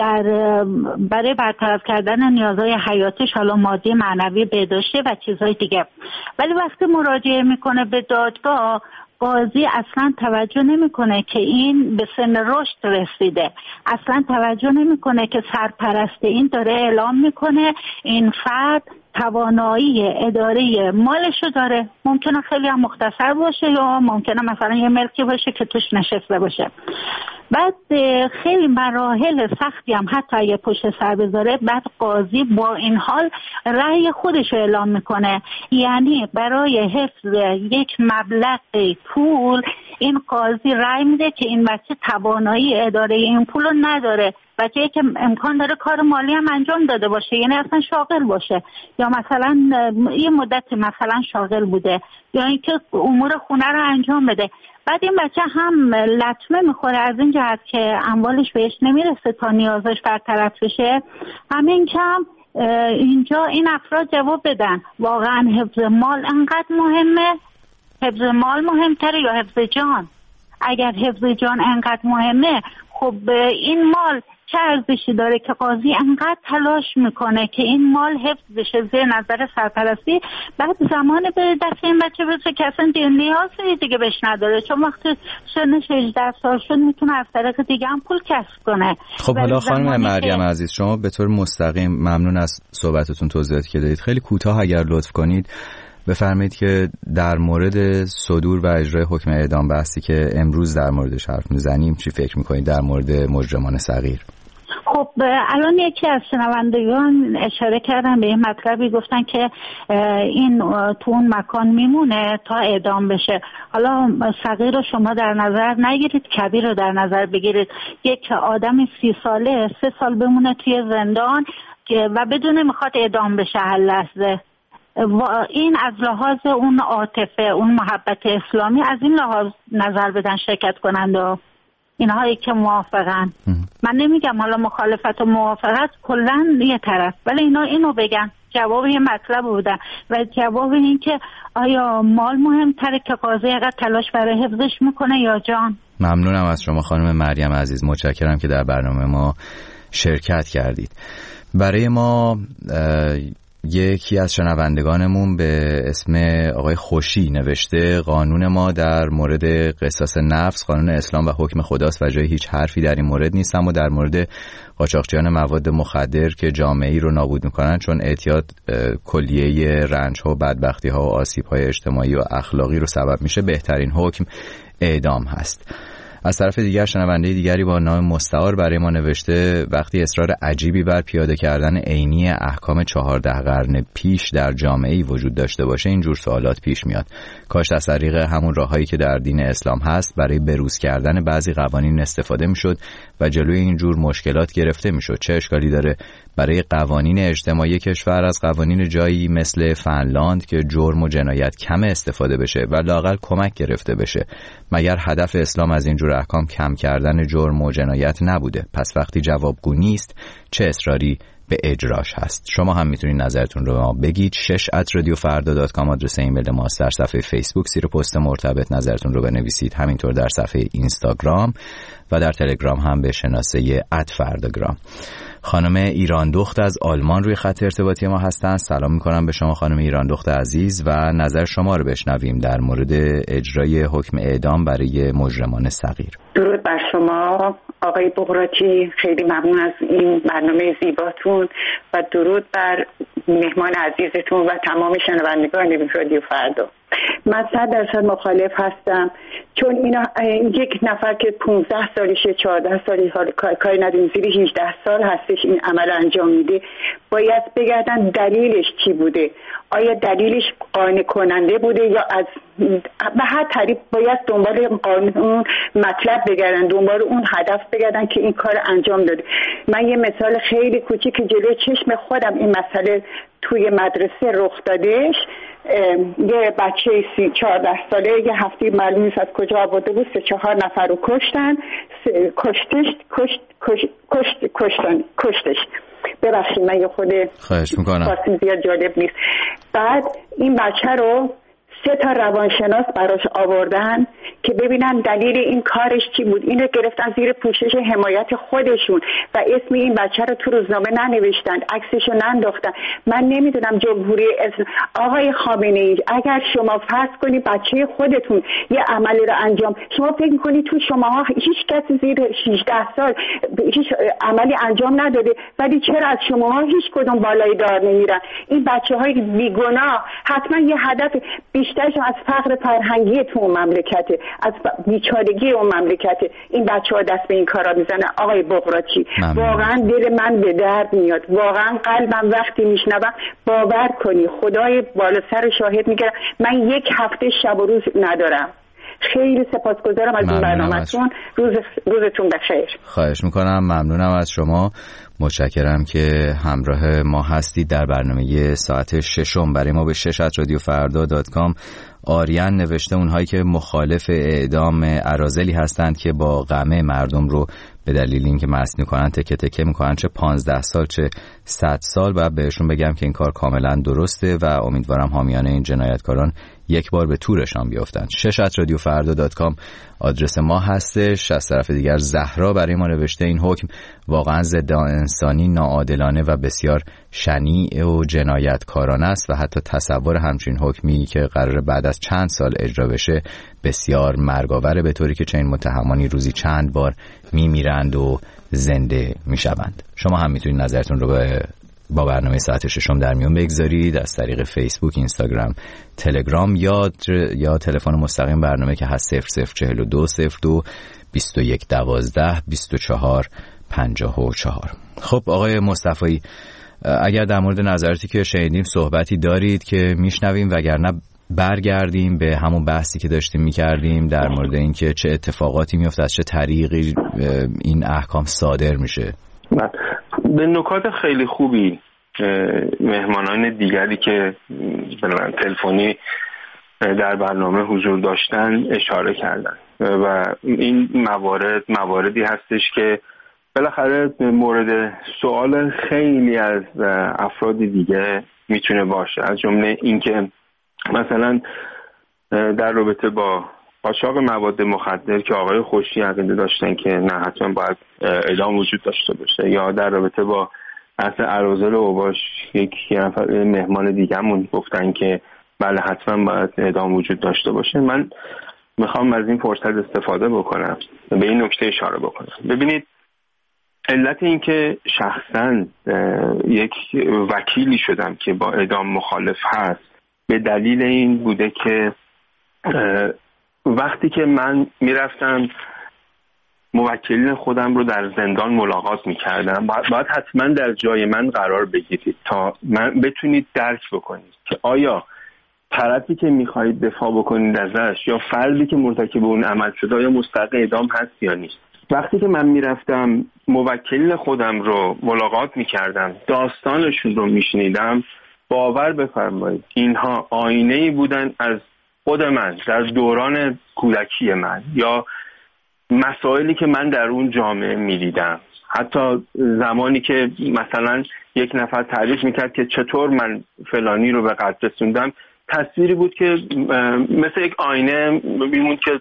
برای برطرف کردن نیازهای حیاتیش، حالا مادی، معنوی، بهداشتی و چیزهای دیگه. ولی وقتی مراجعه میکنه به دادگاه، قاضی اصلا توجه نمیکنه که این به سن رشد رسیده، اصلا توجه نمیکنه که سرپرست این داره اعلام میکنه این فرد توانایی اداره مالشو داره. ممکنه خیلی هم مختصر باشه یا ممکنه مثلا یه ملکی باشه که توش نشسته باشه. بعد خیلی مراحل سختی هم حتی اگه پشت سر بذاره، بعد قاضی با این حال رأی خودش رو اعلام میکنه. یعنی برای حفظ یک مبلغ پول این قاضی رأی میده که این بچه توانایی اداره این پول رو نداره، بچه‌ای که امکان داره کار مالی هم انجام داده باشه، یعنی اصلا شاغل باشه یا مثلا یه مدت مثلا شاغل بوده یا اینکه امور خونه رو انجام بده. بعد این بچه هم لطمه میخوره از این جهت که اموالش بهش نمیرسه تا نیازش برطرف بشه. همین کم اینجا این افراد جواب بدن واقعا حفظ مال انقدر مهمه؟ حفظ مال مهمتره یا حفظ جان؟ اگر حفظ جان انقدر مهمه، خب این مال چه ارزشی داره که قاضی انقدر تلاش میکنه که این مال حفظ بشه زیر نظر سرپرستی، بعد زمان به دست این بچه برسه که اصلا نیازی دیگه بهش نداره، چون وقتی سنش 18 سال شد میتونه از طریق دیگه هم پول کسب کنه. خب حالا خانم مریم عزیز، شما به طور مستقیم، ممنون از صحبتتون، توضیحاتی که دادید. خیلی کوتاه اگر لطف کنید بفرمایید که در مورد صدور و اجرای حکم اعدام بحثی که امروز در موردش حرف میزنیم چی فکر میکنید در مورد مجرمان صغیر؟ خب الان یکی از شنوندگان اشاره کردن به این مطلبی، گفتن که این تو اون مکان میمونه تا اعدام بشه. حالا صغیر رو شما در نظر نگیرید، کبیر رو در نظر بگیرید. یک آدم 30 ساله 3 سال بمونه توی زندان و بدون میخواد اعدام بشه هر لحظه. این از لحاظ اون عاطفه، اون محبت اسلامی، از این لحاظ نظر بدن شرکت کننده اینهایی که موافقن. من نمیگم حالا مخالفت و موافقت کلن یه طرف، ولی اینا اینو بگن. جواب یه مطلب بودن و جواب این که آیا مال مهمتره که قاضی اگر تلاش برای حفظش میکنه یا جان؟ ممنونم از شما خانم مریم عزیز، متشکرم که در برنامه ما شرکت کردید. برای ما یکی از شنوندگانمون به اسم آقای خوشی نوشته قانون ما در مورد قصاص نفس قانون اسلام و حکم خداست و جای هیچ حرفی در این مورد نیست، اما در مورد قاچاقچیان مواد مخدر که جامعه‌ای رو نابود میکنن چون اعتیاد کلیه رنج‌ها و بدبختی‌ها و آسیب‌های اجتماعی و اخلاقی رو سبب میشه، بهترین حکم اعدام هست. از طرف دیگر شنونده دیگری با نام مستعار برای ما نوشته وقتی اصرار عجیبی بر پیاده کردن عینی احکام 14 قرن پیش در جامعه‌ای وجود داشته باشه اینجور سوالات پیش میاد. کاش از طریق همون راههایی که در دین اسلام هست برای بروز کردن بعضی قوانین استفاده میشد و جلوی اینجور مشکلات گرفته میشد. چه اشکالی داره برای قوانین اجتماعی کشور از قوانین جایی مثل فنلاند که جرم و جنایت کم استفاده بشه و لااقل کمک گرفته بشه؟ مگر هدف اسلام از اینجور احکام کم کردن جرم و جنایت نبوده؟ پس وقتی جوابگو نیست چه اصراری به اجراش هست؟ شما هم میتونید نظرتون رو به ما بگید. 6@radiofarda.com آدرس ایمیل ماست. در صفحه فیسبوک زیر پست مرتبط نظرتون رو بنویسید، همینطور در صفحه اینستاگرام و در تلگرام هم به شناسه @فرداگرام. خانم ایران دخت از آلمان روی خط ارتباطی ما هستن. سلام میکنم به شما خانم ایران دخت عزیز و نظر شما رو بشنویم در مورد اجرای حکم اعدام برای مجرمان صغیر. درود بر شما آقای بغراتی، خیلی ممنون از این برنامه زیباتون و درود بر مهمان عزیزتون و تمام شنوندگان رادیو فردا. من 100% مخالف هستم، چون اینا یک نفر که 15 سالشه 14 سالی کاری نداریم زیر 18 سال هستش این عمل انجام میده، باید بگردن دلیلش چی بوده. آیا دلیلش قانع کننده بوده یا از به هر طریق باید دنبال قانون مطلب بگردن، دنبال اون هدف بگردن که این کار انجام داده. من یه مثال خیلی کوچیک که جلوی چشم خودم این مسئله توی مدرسه رخ دادش. یه بچه 14 ساله یه هفته معلوم نیست از کجا آورده بود 3-4 نفر رو کشتن. کشتش. ببخشید من یه خود خواهش میکنم فارسی زیاد جالب نیست. بعد این بچه رو 3 تا روانشناس براش آوردن که ببینن دلیل این کارش چی بود. اینو گرفتن زیر پوشش حمایت خودشون و اسم این بچه رو تو روزنامه ننوشتن، عکسشو ننداختن. من نمیدونم جمهوری اسلام آقای خامنه‌ای اگر شما فرض کنی بچه خودتون یه عملی رو انجام، شما فکر می‌کنی تو شماها هیچ کسی زیر 18 سال هیچ عملی انجام نداده، ولی چرا از شماها هیچ کدوم بالای دار نمیرن؟ این بچه‌های بیگناه حتما یه هدف بیشترش از فقر فرهنگی تو اون مملکته، از بیچارگی اون مملکته. این بچه‌ها دست به این کارا میزنن. آقای بغراتی واقعا دل من به درد میاد، واقعا قلبم وقتی میشنوم باور کنی خدای بالا سر شاهد میگم من 1 هفته شب و روز ندارم. خیلی سپاسگزارم از این برنامه‌تون. روزتون بخیر. خواهش میکنم، ممنونم از شما، متشکرم که همراه ما هستید در برنامه ساعت 6 برای ما. به 6@radiofarda.com آریان نوشته اونهایی که مخالف اعدام اراذلی هستند که با قمع مردم رو به دلیل اینکه مسئول کنن تکه تکه میکنن، چه 15 سال چه 100 سال، و بهشون بگم که این کار کاملا درسته و امیدوارم حامیان این جنایتکاران یک بار به تورشان بیافتند. 6@radiofarda.com آدرس ما هستش. از طرف دیگر زهرا برای ما نوشته این حکم واقعا ضد انسانی، ناعادلانه و بسیار شنیع و جنایتکارانه است و حتی تصور همچین حکمی که قرار بعد از چند سال اجرا بشه بسیار مرگاوره، به طوری که چنین متهمانی روزی چند بار میمیرند و زنده میشوند. شما هم میتونید نظرتون رو با برنامه ساعت 6 در میون بگذارید از طریق فیسبوک، اینستاگرام، تلگرام یا تلفن مستقیم برنامه که هست 004202 2112 24 54. خب آقای مصطفی، اگر در مورد نظراتی که شنیدیم صحبتی دارید که میشنویم، وگرنه برگردیم به همون بحثی که داشتیم میکردیم در مورد اینکه چه اتفاقاتی میفته، از چه طریقی این احکام صادر میشه. به نکات خیلی خوبی مهمانان دیگری که تلفنی در برنامه حضور داشتن اشاره کردن و این مواردی هستش که بالاخره مورد سوال خیلی از افراد دیگه میتونه باشه، از جمله اینکه مثلا در رابطه با قاچاق مواد مخدر که آقای خوشی عقیده داشتن که نه حتما باید اعدام وجود داشته باشه، یا در رابطه با بحث اراذل اوباش یک نفر مهمان دیگه‌مون گفتن که بله حتما باید اعدام وجود داشته باشه. من میخوام از این فرصت استفاده بکنم به این نکته اشاره بکنم. ببینید علت این که شخصا یک وکیلی شدم که با اعدام مخالف هست به دلیل این بوده که وقتی که من میرفتم موکلین خودم رو در زندان ملاقات میکردم باید حتما در جای من قرار بگیرید تا من بتونید درک بکنید که آیا طرفی که میخواهید دفاع بکنید ازش یا فردی که مرتکب اون عمل شده آیا مستحق اعدام هست یا نیست. وقتی که من میرفتم موکلین خودم رو ملاقات میکردم، داستانشون رو میشنیدم، باور بفرمایید اینها آینه‌ای بودن از خود من در دوران کودکی من یا مسائلی که من در اون جامعه میدیدم. حتی زمانی که مثلا یک نفر تعریف میکرد که چطور من فلانی رو به قتل رسوندم، تصویری بود که مثل یک آینه میموند که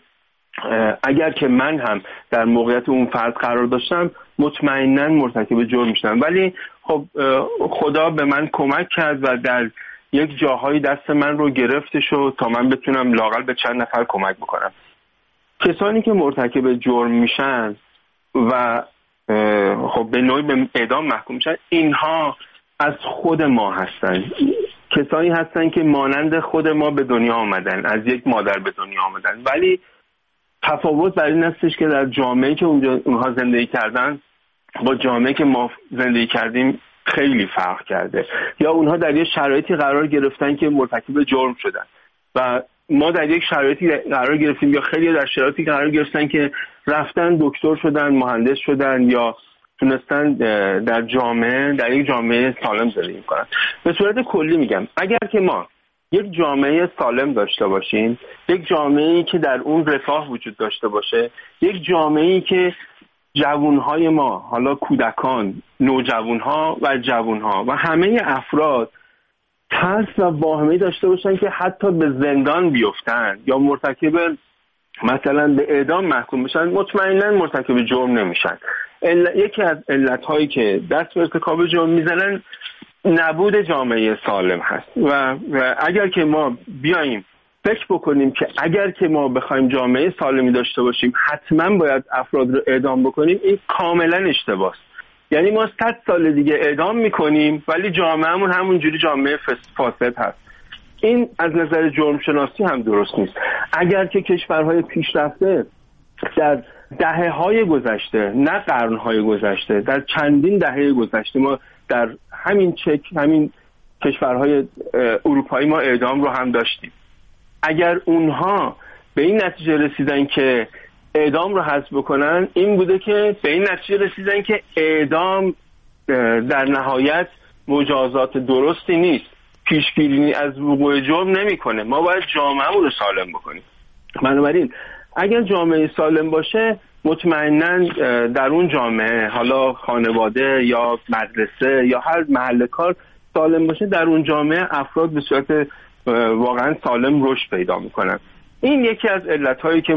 اگر که من هم در موقعیت اون فرد قرار داشتم مطمئناً مرتکب جرم میشدم. ولی خب خدا به من کمک کرد و در یک جاهایی دست من رو گرفته شد تا من بتونم لااقل به چند نفر کمک بکنم. کسانی که مرتکب جرم میشن و خب به نوعی به اعدام محکوم میشن، اینها از خود ما هستن، کسانی هستن که مانند خود ما به دنیا آمدن، از یک مادر به دنیا آمدن، ولی تفاوت بر این هستش که در جامعه‌ای که اونها زندگی کردن با جامعه‌ای که ما زندگی کردیم خیلی فرق کرده، یا اونها در یک شرایطی قرار گرفتن که مرتکب جرم شدن و ما در یک شرایطی قرار گرفتیم، یا خیلی در شرایطی قرار گرفتن که رفتن دکتر شدن، مهندس شدن، یا تونستن در جامعه در یک جامعه سالم زندگی کنن. به صورت کلی میگم اگر که ما یک جامعه سالم داشته باشیم، یک جامعه‌ای که در اون رفاه وجود داشته باشه، یک جامعه‌ای که جوانهای ما، حالا کودکان، نوجوانها و جوانها و همه افراد ترس و واهمه داشته باشن که حتی به زندان بیفتن یا مرتکب مثلا به اعدام محکوم بشن، مطمئنا مرتکب جرم نمیشن. یکی از علتهایی که دست به ارتکاب جرم میزنن نبود جامعه سالم هست و اگر که ما بیاییم فکر بکنیم که اگر که ما بخوایم جامعه سالمی داشته باشیم حتما باید افراد رو اعدام بکنیم، این کاملا اشتباهه. یعنی ما 100 سال دیگه اعدام میکنیم ولی جامعهمون همونجوری جامعه فاسد هست. این از نظر جرم شناسی هم درست نیست. اگر که کشورهای پیشرفته در دهه‌های گذشته، نه قرن‌های گذشته، در چندین دهه گذشته ما در همین کشورهای اروپایی ما اعدام رو هم داشتیم، اگر اونها به این نتیجه رسیدن که اعدام رو حذف بکنن، این بوده که به این نتیجه رسیدن که اعدام در نهایت مجازات درستی نیست، پیشگیری از وقوع جرم نمیکنه، ما باید جامعه‌مون رو سالم بکنیم. بنابراین اگر جامعه سالم باشه مطمئناً در اون جامعه، حالا خانواده یا مدرسه یا هر محل کار سالم باشه، در اون جامعه افراد به صورت واقعا سالم رشد پیدا میکنن. این یکی از علتهایی که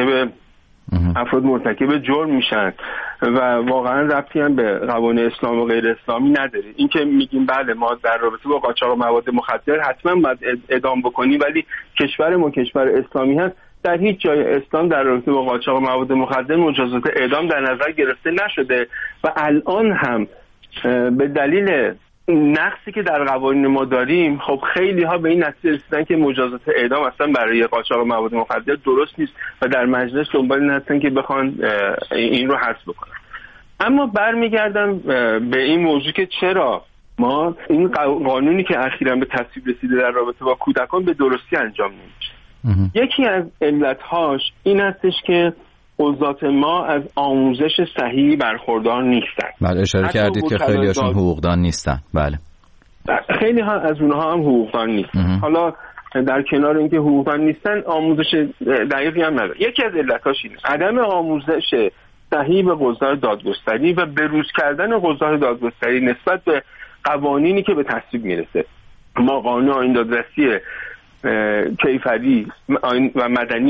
افراد مرتکب جرم میشن و واقعا ربطی هم به قوانین اسلام و غیر اسلامی نداره. این که میگیم بله ما در رابطه با قاچاق مواد مخدر حتما باید اعدام بکنیم، ولی کشور ما کشور اسلامی هست، در هیچ جای اسلام در رابطه با قاچاق مواد مخدر مجازات اعدام در نظر گرفته نشده و الان هم به دلیل نقصی که در قوانین ما داریم خب خیلی ها به این نتیجه رسیدن که مجازات اعدام اصلا برای قاچاق مواد مخدر درست نیست و در مجلس دنبال این هستن که بخوان این رو حذف بکنن. اما برمیگردم به این موضوع که چرا ما این قانونی که اخیراً به تصویب رسیده در رابطه با کودکان به درستی انجام نمیشه. یکی از علتهاش این هستش که قضات ما از آموزش صحیحی برخوردار نیستن. بله اشاره کردید که خیلی هاشون حقوقدان نیستن. بله خیلی ها از اونها هم حقوقدان نیستن. حالا در کنار اینکه حقوقدان نیستن آموزش دقیقی هم ندارن. یکی از علتاش اینه عدم آموزش صحیح به قضات دادگستری و بروز کردن قضات دادگستری نسبت به قوانینی که به تصویب میرسه. ما قانون آیین دادرسی کیفری و مدنی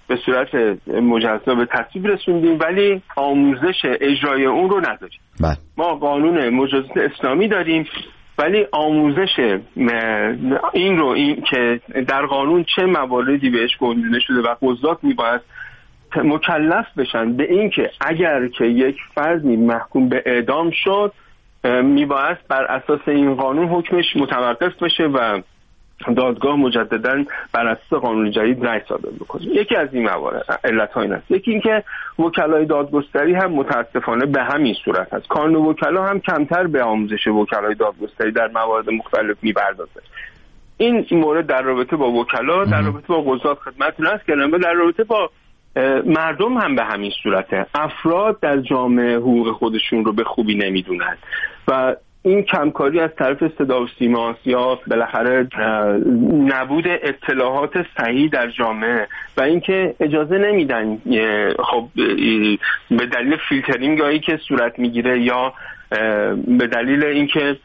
به صورت مجزا به تصویب رسوندیم ولی آموزش اجرای اون رو نداریم. ما قانون مجازات اسلامی داریم ولی آموزش این که در قانون چه مواردی بهش گنجونده شده و قضات میباید مکلف بشن به این که اگر که یک فردی محکوم به اعدام شد میباید بر اساس این قانون حکمش متوقف بشه و دادگاه مجددا بر اساس قانون جدید رأی صادر بکنه. یکی از این موارد علت‌ها این است. یکی اینکه وکلای دادگستری هم متاسفانه به همین صورت است. کانون وکلا هم کمتر به آموزش وکلای دادگستری در موارد مختلف می‌پردازه. این مورد در رابطه با وکلا، در رابطه با قضات خدمتتون عرض کردم، در رابطه با مردم هم به همین صورته. افراد در جامعه حقوق خودشون رو به خوبی نمیدونن و این کمکاری از طرف صدا و سیما یا بالاخره نبود اطلاعات صحیح در جامعه و اینکه اجازه نمیدن خب به دلیل فیلترینگ هایی که صورت میگیره یا به دلیل اینکه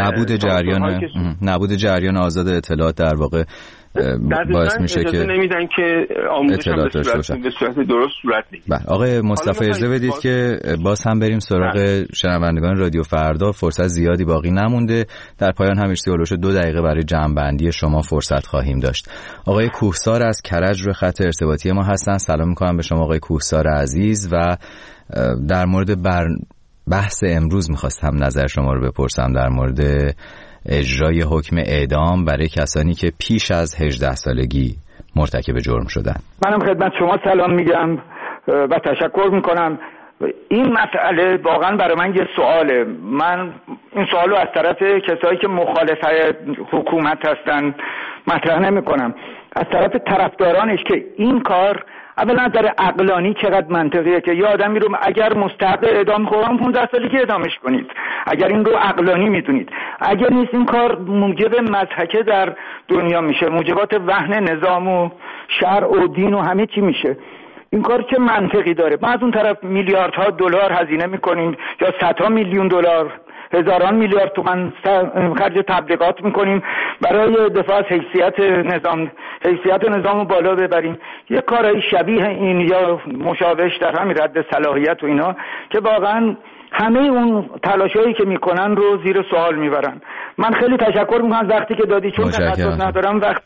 نبود جریان آزاد اطلاعات در واقع باعث میشه که نمیدن که آموزش به صورت درست صورت بگیره. آقای مصطفی اجازه بدید که باز هم بریم سراغ شنوندگان رادیو فردا. فرصت زیادی باقی نمونده. در پایان هم هولوش 2 دقیقه برای جمع‌بندی شما فرصت خواهیم داشت. آقای کوهسار از کرج روی خط ارتباطی ما هستن. سلام می‌کنم به شما آقای کوهسار عزیز و در مورد بحث امروز می‌خواستم نظر شما رو بپرسم در مورد اجرای حکم اعدام برای کسانی که پیش از 18 سالگی مرتکب جرم شدن. منم خدمت شما سلام میگم و تشکر میکنم. این مسئله واقعا برای من یه سواله. من این سوالو از طرف کسایی که مخالف حکومت هستن مطرح نمیکنم، از طرف طرفدارانش که این کار اولا از نظر عقلانی چقدر منطقیه که یه آدمی رو اگر مستحق اعدام خواهم 15 سالگی اعدامش کنید، اگر این رو عقلانی میدونید. اگر نیست این کار موجب مضحکه در دنیا میشه، موجبات وهن نظام و شرع و دین و همه چی میشه. این کار چه منطقی داره؟ ما از اون طرف میلیاردها دلار هزینه میکنیم یا صدها میلیون دلار، هزاران میلیارد تومان خرج تبلیغات میکنیم برای دفاع از حیثیت نظام رو بالا ببریم. یه کارای شبیه این یا مشابهش در همین رد صلاحیت و اینا که واقعا همه اون تلاشایی که میکنن رو زیر سوال میبرن. من خیلی تشکر میکنم وقتی که دادی، چون تخصص ندارم وقت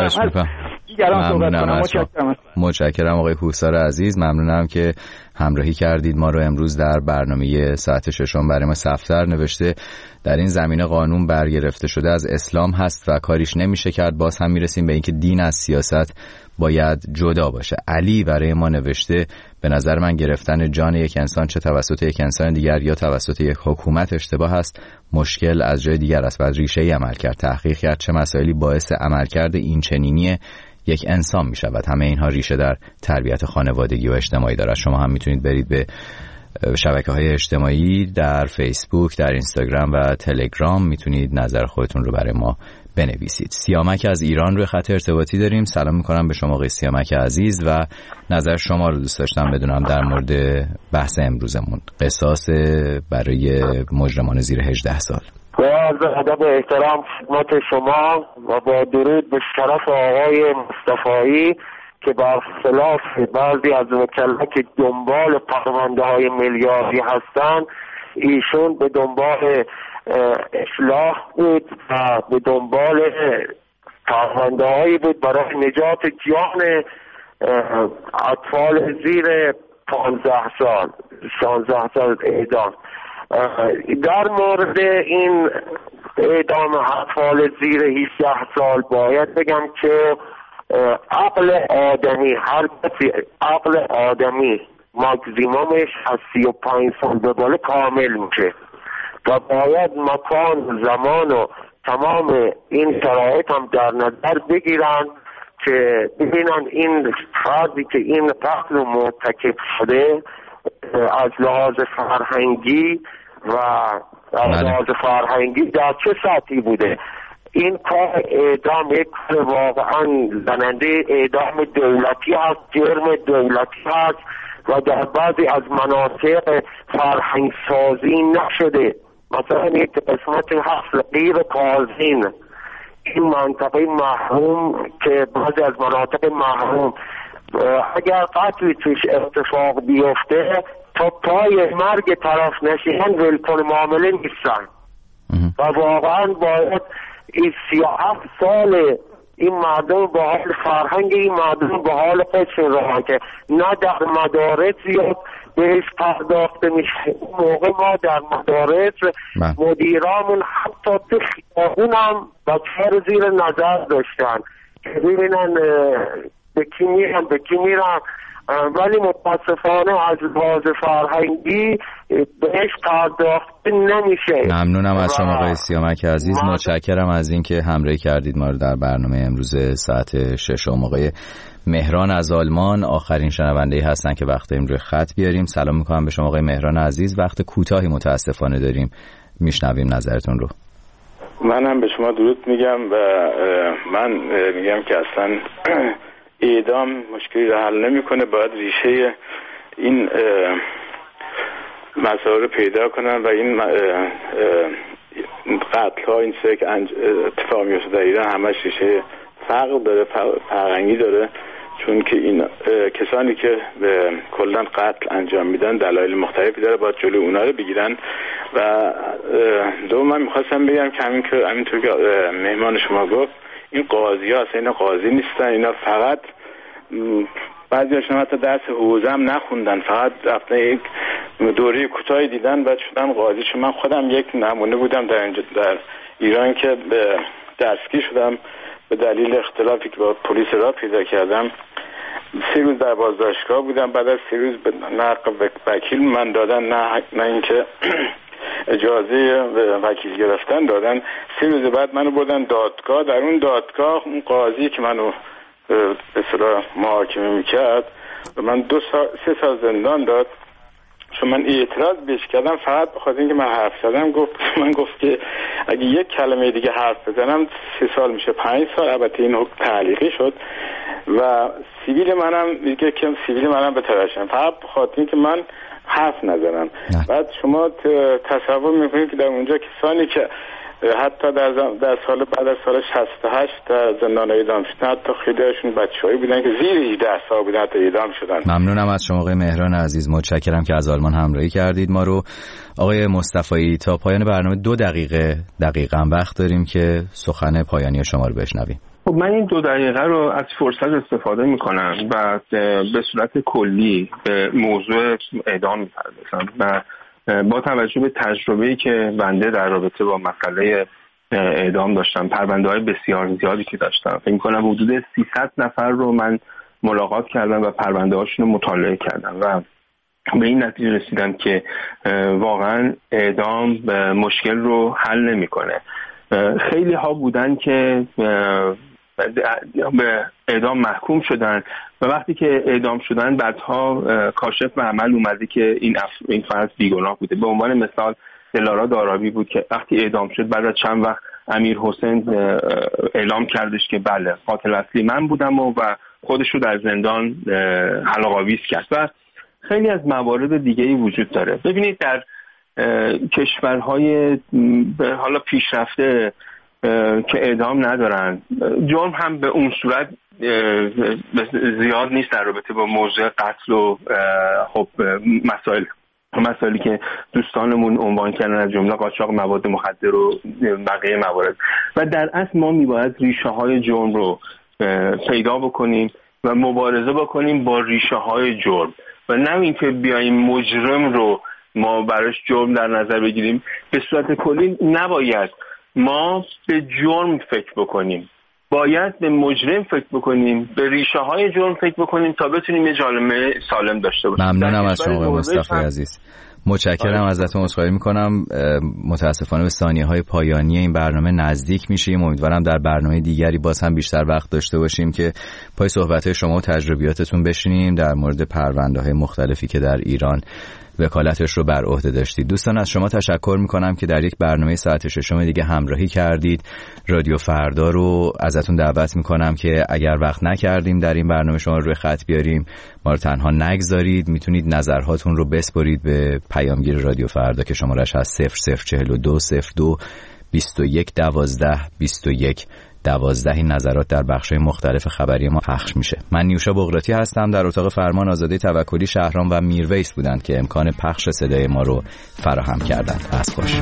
متشکرم آقای کوهسار عزیز. ممنونم که همراهی کردید ما رو امروز در برنامه ساعت 6 برای ما صفدر نوشته در این زمینه قانون برگرفته شده از اسلام هست و کاریش نمیشه کرد. باز هم میرسیم به اینکه دین از سیاست باید جدا باشه. علی برای ما نوشته به نظر من گرفتن جان یک انسان چه توسط یک انسان دیگر یا توسط یک حکومت اشتباه است. مشکل از جای دیگر است. باید ریشه‌ای عمل کرد، تحقیق کرد چه مسائلی باعث عملکرد این چنینی یک انسان می شود. همه اینها ریشه در تربیت خانوادگی و اجتماعی دارد. شما هم میتونید برید به شبکه‌های اجتماعی در فیسبوک، در اینستاگرام و تلگرام میتونید نظر خودتون رو برای ما بنویسید. سیامک از ایران روی خط ارتباطی داریم. سلام میکنم به شما آقای سیامک عزیز و نظر شما رو دوست داشتم بدونم در مورد بحث امروزمون، قصاص برای مجرمان زیر 18 سال. با عرض ادب و احترام خدمت شما و با درود به شرف آقای مصطفی که برخلاف بعضی از وکلا که دنبال پرونده های میلیاردی هستند، ایشون به دنبال اصلاح بود و به دنبال پرونده هایی بود برای نجات جان اطفال زیر 15 سال 16 سال اعدام. در مورد این اعدام اطفال زیر 18 سال باید بگم که عقل آدمی، هر کسی عقل آدمی ماکزیمومش از 35 سال به بالا کامل میشه و باید مکان، زمان و تمام این شرایط هم در نظر بگیرن که ببینن این فردی که این قتل مرتکب شده از لحاظ فرهنگی و از لحاظ فرهنگی در چه سطحی بوده. این کار اعدام یک کار واقعا زننده اعدام دولتی هست، جرم دولتی هست و در بعضی از مناطق فرهنگ سازی نشده. مثلا یک قسمت هست غیر کازین، این منطقه محروم که بعضی از مناطق محروم اگر قتلی توش اتفاق بیفته تا پای مرگ طرف نشینان ولکن معامله نیستن و واقعا باید این 37 سال این مردم به حال فرهنگ این مردم به حال خودشون رها که نه در مدارس زیاد بهش پرداخته میشه. موقع ما در مدارس مدیرامون حتی تو خیابون هم بچه رو زیر نظر داشتن که ببینن به کی میرن ولی متاسفانه از لحاظ فرهنگی بهش پرداخته نمیشه. ممنونم از شما آقای سیامک عزیز، متشکرم از اینکه همراهی کردید ما رو در برنامه امروز ساعت 6. آقای مهران از آلمان آخرین شنونده هستن که وقت این روی خط بیاریم. سلام میکنم به شما آقای مهران عزیز، وقت کوتاهی متاسفانه داریم، میشنویم نظرتون رو. منم به شما درود میگم و من میگم که اصلا اعدام مشکلی رو حل نمیکنه، باید ریشه این مسائل رو پیدا کنن و این قتل ها این سه که اتفاق میفته در ایران همش ریشه فقر داره، فرهنگی داره، چون که این کسانی که کلا قتل انجام میدن دلایل مختلفی داره، باید جلوی اونا رو بگیرن. و دوم من میخواستم بگم که همینطور که مهمان شما گفت این قاضی ها اصلا اینا قاضی نیستن، اینا فقط بعضی هاشون حتی درس حوزه هم نخوندن، فقط رفتن یک دوره کوتاهی دیدن بعد شدن قاضی. چون من خودم یک نمونه بودم در ایران که دستگیر شدم به دلیل اختلافی که با پلیس را پیدا کردم. 3 روز در بازداشتگاه بودم، بعد از 3 روز به نقل وکیل من دادن، نه اینکه اجازه وکیل گرفتن دادن. 3 روز بعد منو بردن دادگاه. در اون دادگاه اون قاضی که منو به اصطلاح محاکمه میکرد و من 3 سال زندان داد، چون من اعتراض بهش کردم فقط به خاطر اینکه من حرف زدم. گفت که اگه یک کلمه دیگه حرف بزنم 3 سال میشه 5 سال. البته این حکم تعلیقی شد و سیبیل منم بتراشم فقط به خاطر اینکه من حرف نزنم. بعد شما تصور میکنید که در اونجا کسانی که حتی در سال بعد از سال 68 در زندان اعدام شدن، حتی خیلیشون بچه‌ای بودن که زیر 18 سال بودن حتی اعدام شدن. ممنونم از شما آقای مهران عزیز، متشکرم که از آلمان همراهی کردید ما رو. آقای مصطفی تا پایان برنامه 2 دقیقاً وقت داریم که سخن پایانی شما رو بشنویم. خب من این 2 دقیقه رو از فرصت استفاده میکنم و به صورت کلی به موضوع اعدام میپردازم و با توجه به تجربه‌ای که بنده در رابطه با مسئله اعدام داشتم، پرونده‌های بسیار زیادی که داشتم، فکر می‌کنم حدود 300 نفر رو من ملاقات کردم و پرونده‌هاشون رو مطالعه کردم و به این نتیجه رسیدم که واقعا اعدام مشکل رو حل نمی‌کنه. خیلی ها بودن که به اعدام محکوم شدن و وقتی که اعدام شدن بعدها کاشف به عمل اومده که این فرد بیگناه بوده. به عنوان مثال دلارا دارابی بود که وقتی اعدام شد بعد از چند وقت امیر حسین اعلام کردش که بله قاتل اصلی من بودم و خودش رو در زندان حلق‌آویز کرد و خیلی از موارد دیگه‌ای وجود داره. ببینید در کشورهای حالا پیشرفته که اعدام ندارن، جرم هم به اون صورت زیاد نیست در رابطه با موضوع قتل و خب مسائلی که دوستانمون عنوان کردن از جمله قاچاق مواد مخدر و بقیه موارد. و در اصل ما میباید ریشه های جرم رو پیدا بکنیم و مبارزه بکنیم با ریشه های جرم و نه اینکه بیایم مجرم رو ما براش جرم در نظر بگیریم. به صورت کلی نباید ما به جرم فکر بکنیم، باید به مجرم فکر بکنیم، به ریشه های جرم فکر بکنیم تا بتونیم یه جامعه سالم داشته باشیم. ممنونم از شما مصطفی عزیز، متشکرم ازتون، عذرخواهی میکنم. متاسفانه به ثانیه‌های پایانی این برنامه نزدیک میشیم. امیدوارم در برنامه دیگری باز هم بیشتر وقت داشته باشیم که پای صحبت‌های شما و تجربیاتتون بشینیم در مورد پرونده‌های مختلفی که در ایران وکالتش رو بر عهده داشتید. دوستان از شما تشکر میکنم که در یک برنامه ساعت 6 دیگه همراهی کردید. رادیو فردا رو ازتون دعوت میکنم که اگر وقت نکردیم در این برنامه شما رو روی خط بیاریم، ما رو تنها نگذارید. میتونید نظرهاتون رو بسپارید به پیامگیر رادیو فردا که شمارش هست 0042 02 21 12 21 12 این نظرات در بخش‌های مختلف خبری ما پخش میشه. من نیوشا بغراتی هستم. در اتاق فرمان آزاده توکلی شهرام و میرویس بودند که امکان پخش صدای ما رو فراهم کردند. از خوش.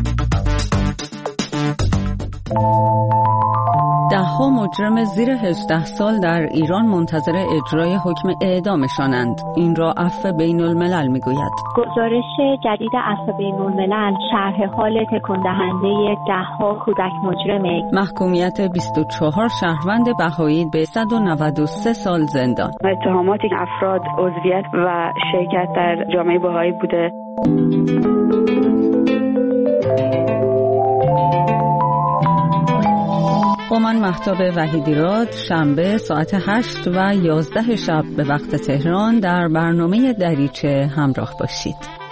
ده‌ها مجرم زیر 18 سال در ایران منتظر اجرای حکم اعدامشانند. این را عفو بین الملل میگوید. گزارش جدید عفو بین الملل شرح حال تکان دهنده ده‌ها کودک مجرم. محکومیت 24 شهروند بهایی به 193 سال زندان. اتهاماتی که افراد عضویت و شرکت در جامعه بهایی بوده. با من مهتاب وحیدیراد شنبه ساعت 8 و 11 شب به وقت تهران در برنامه دریچه همراه باشید.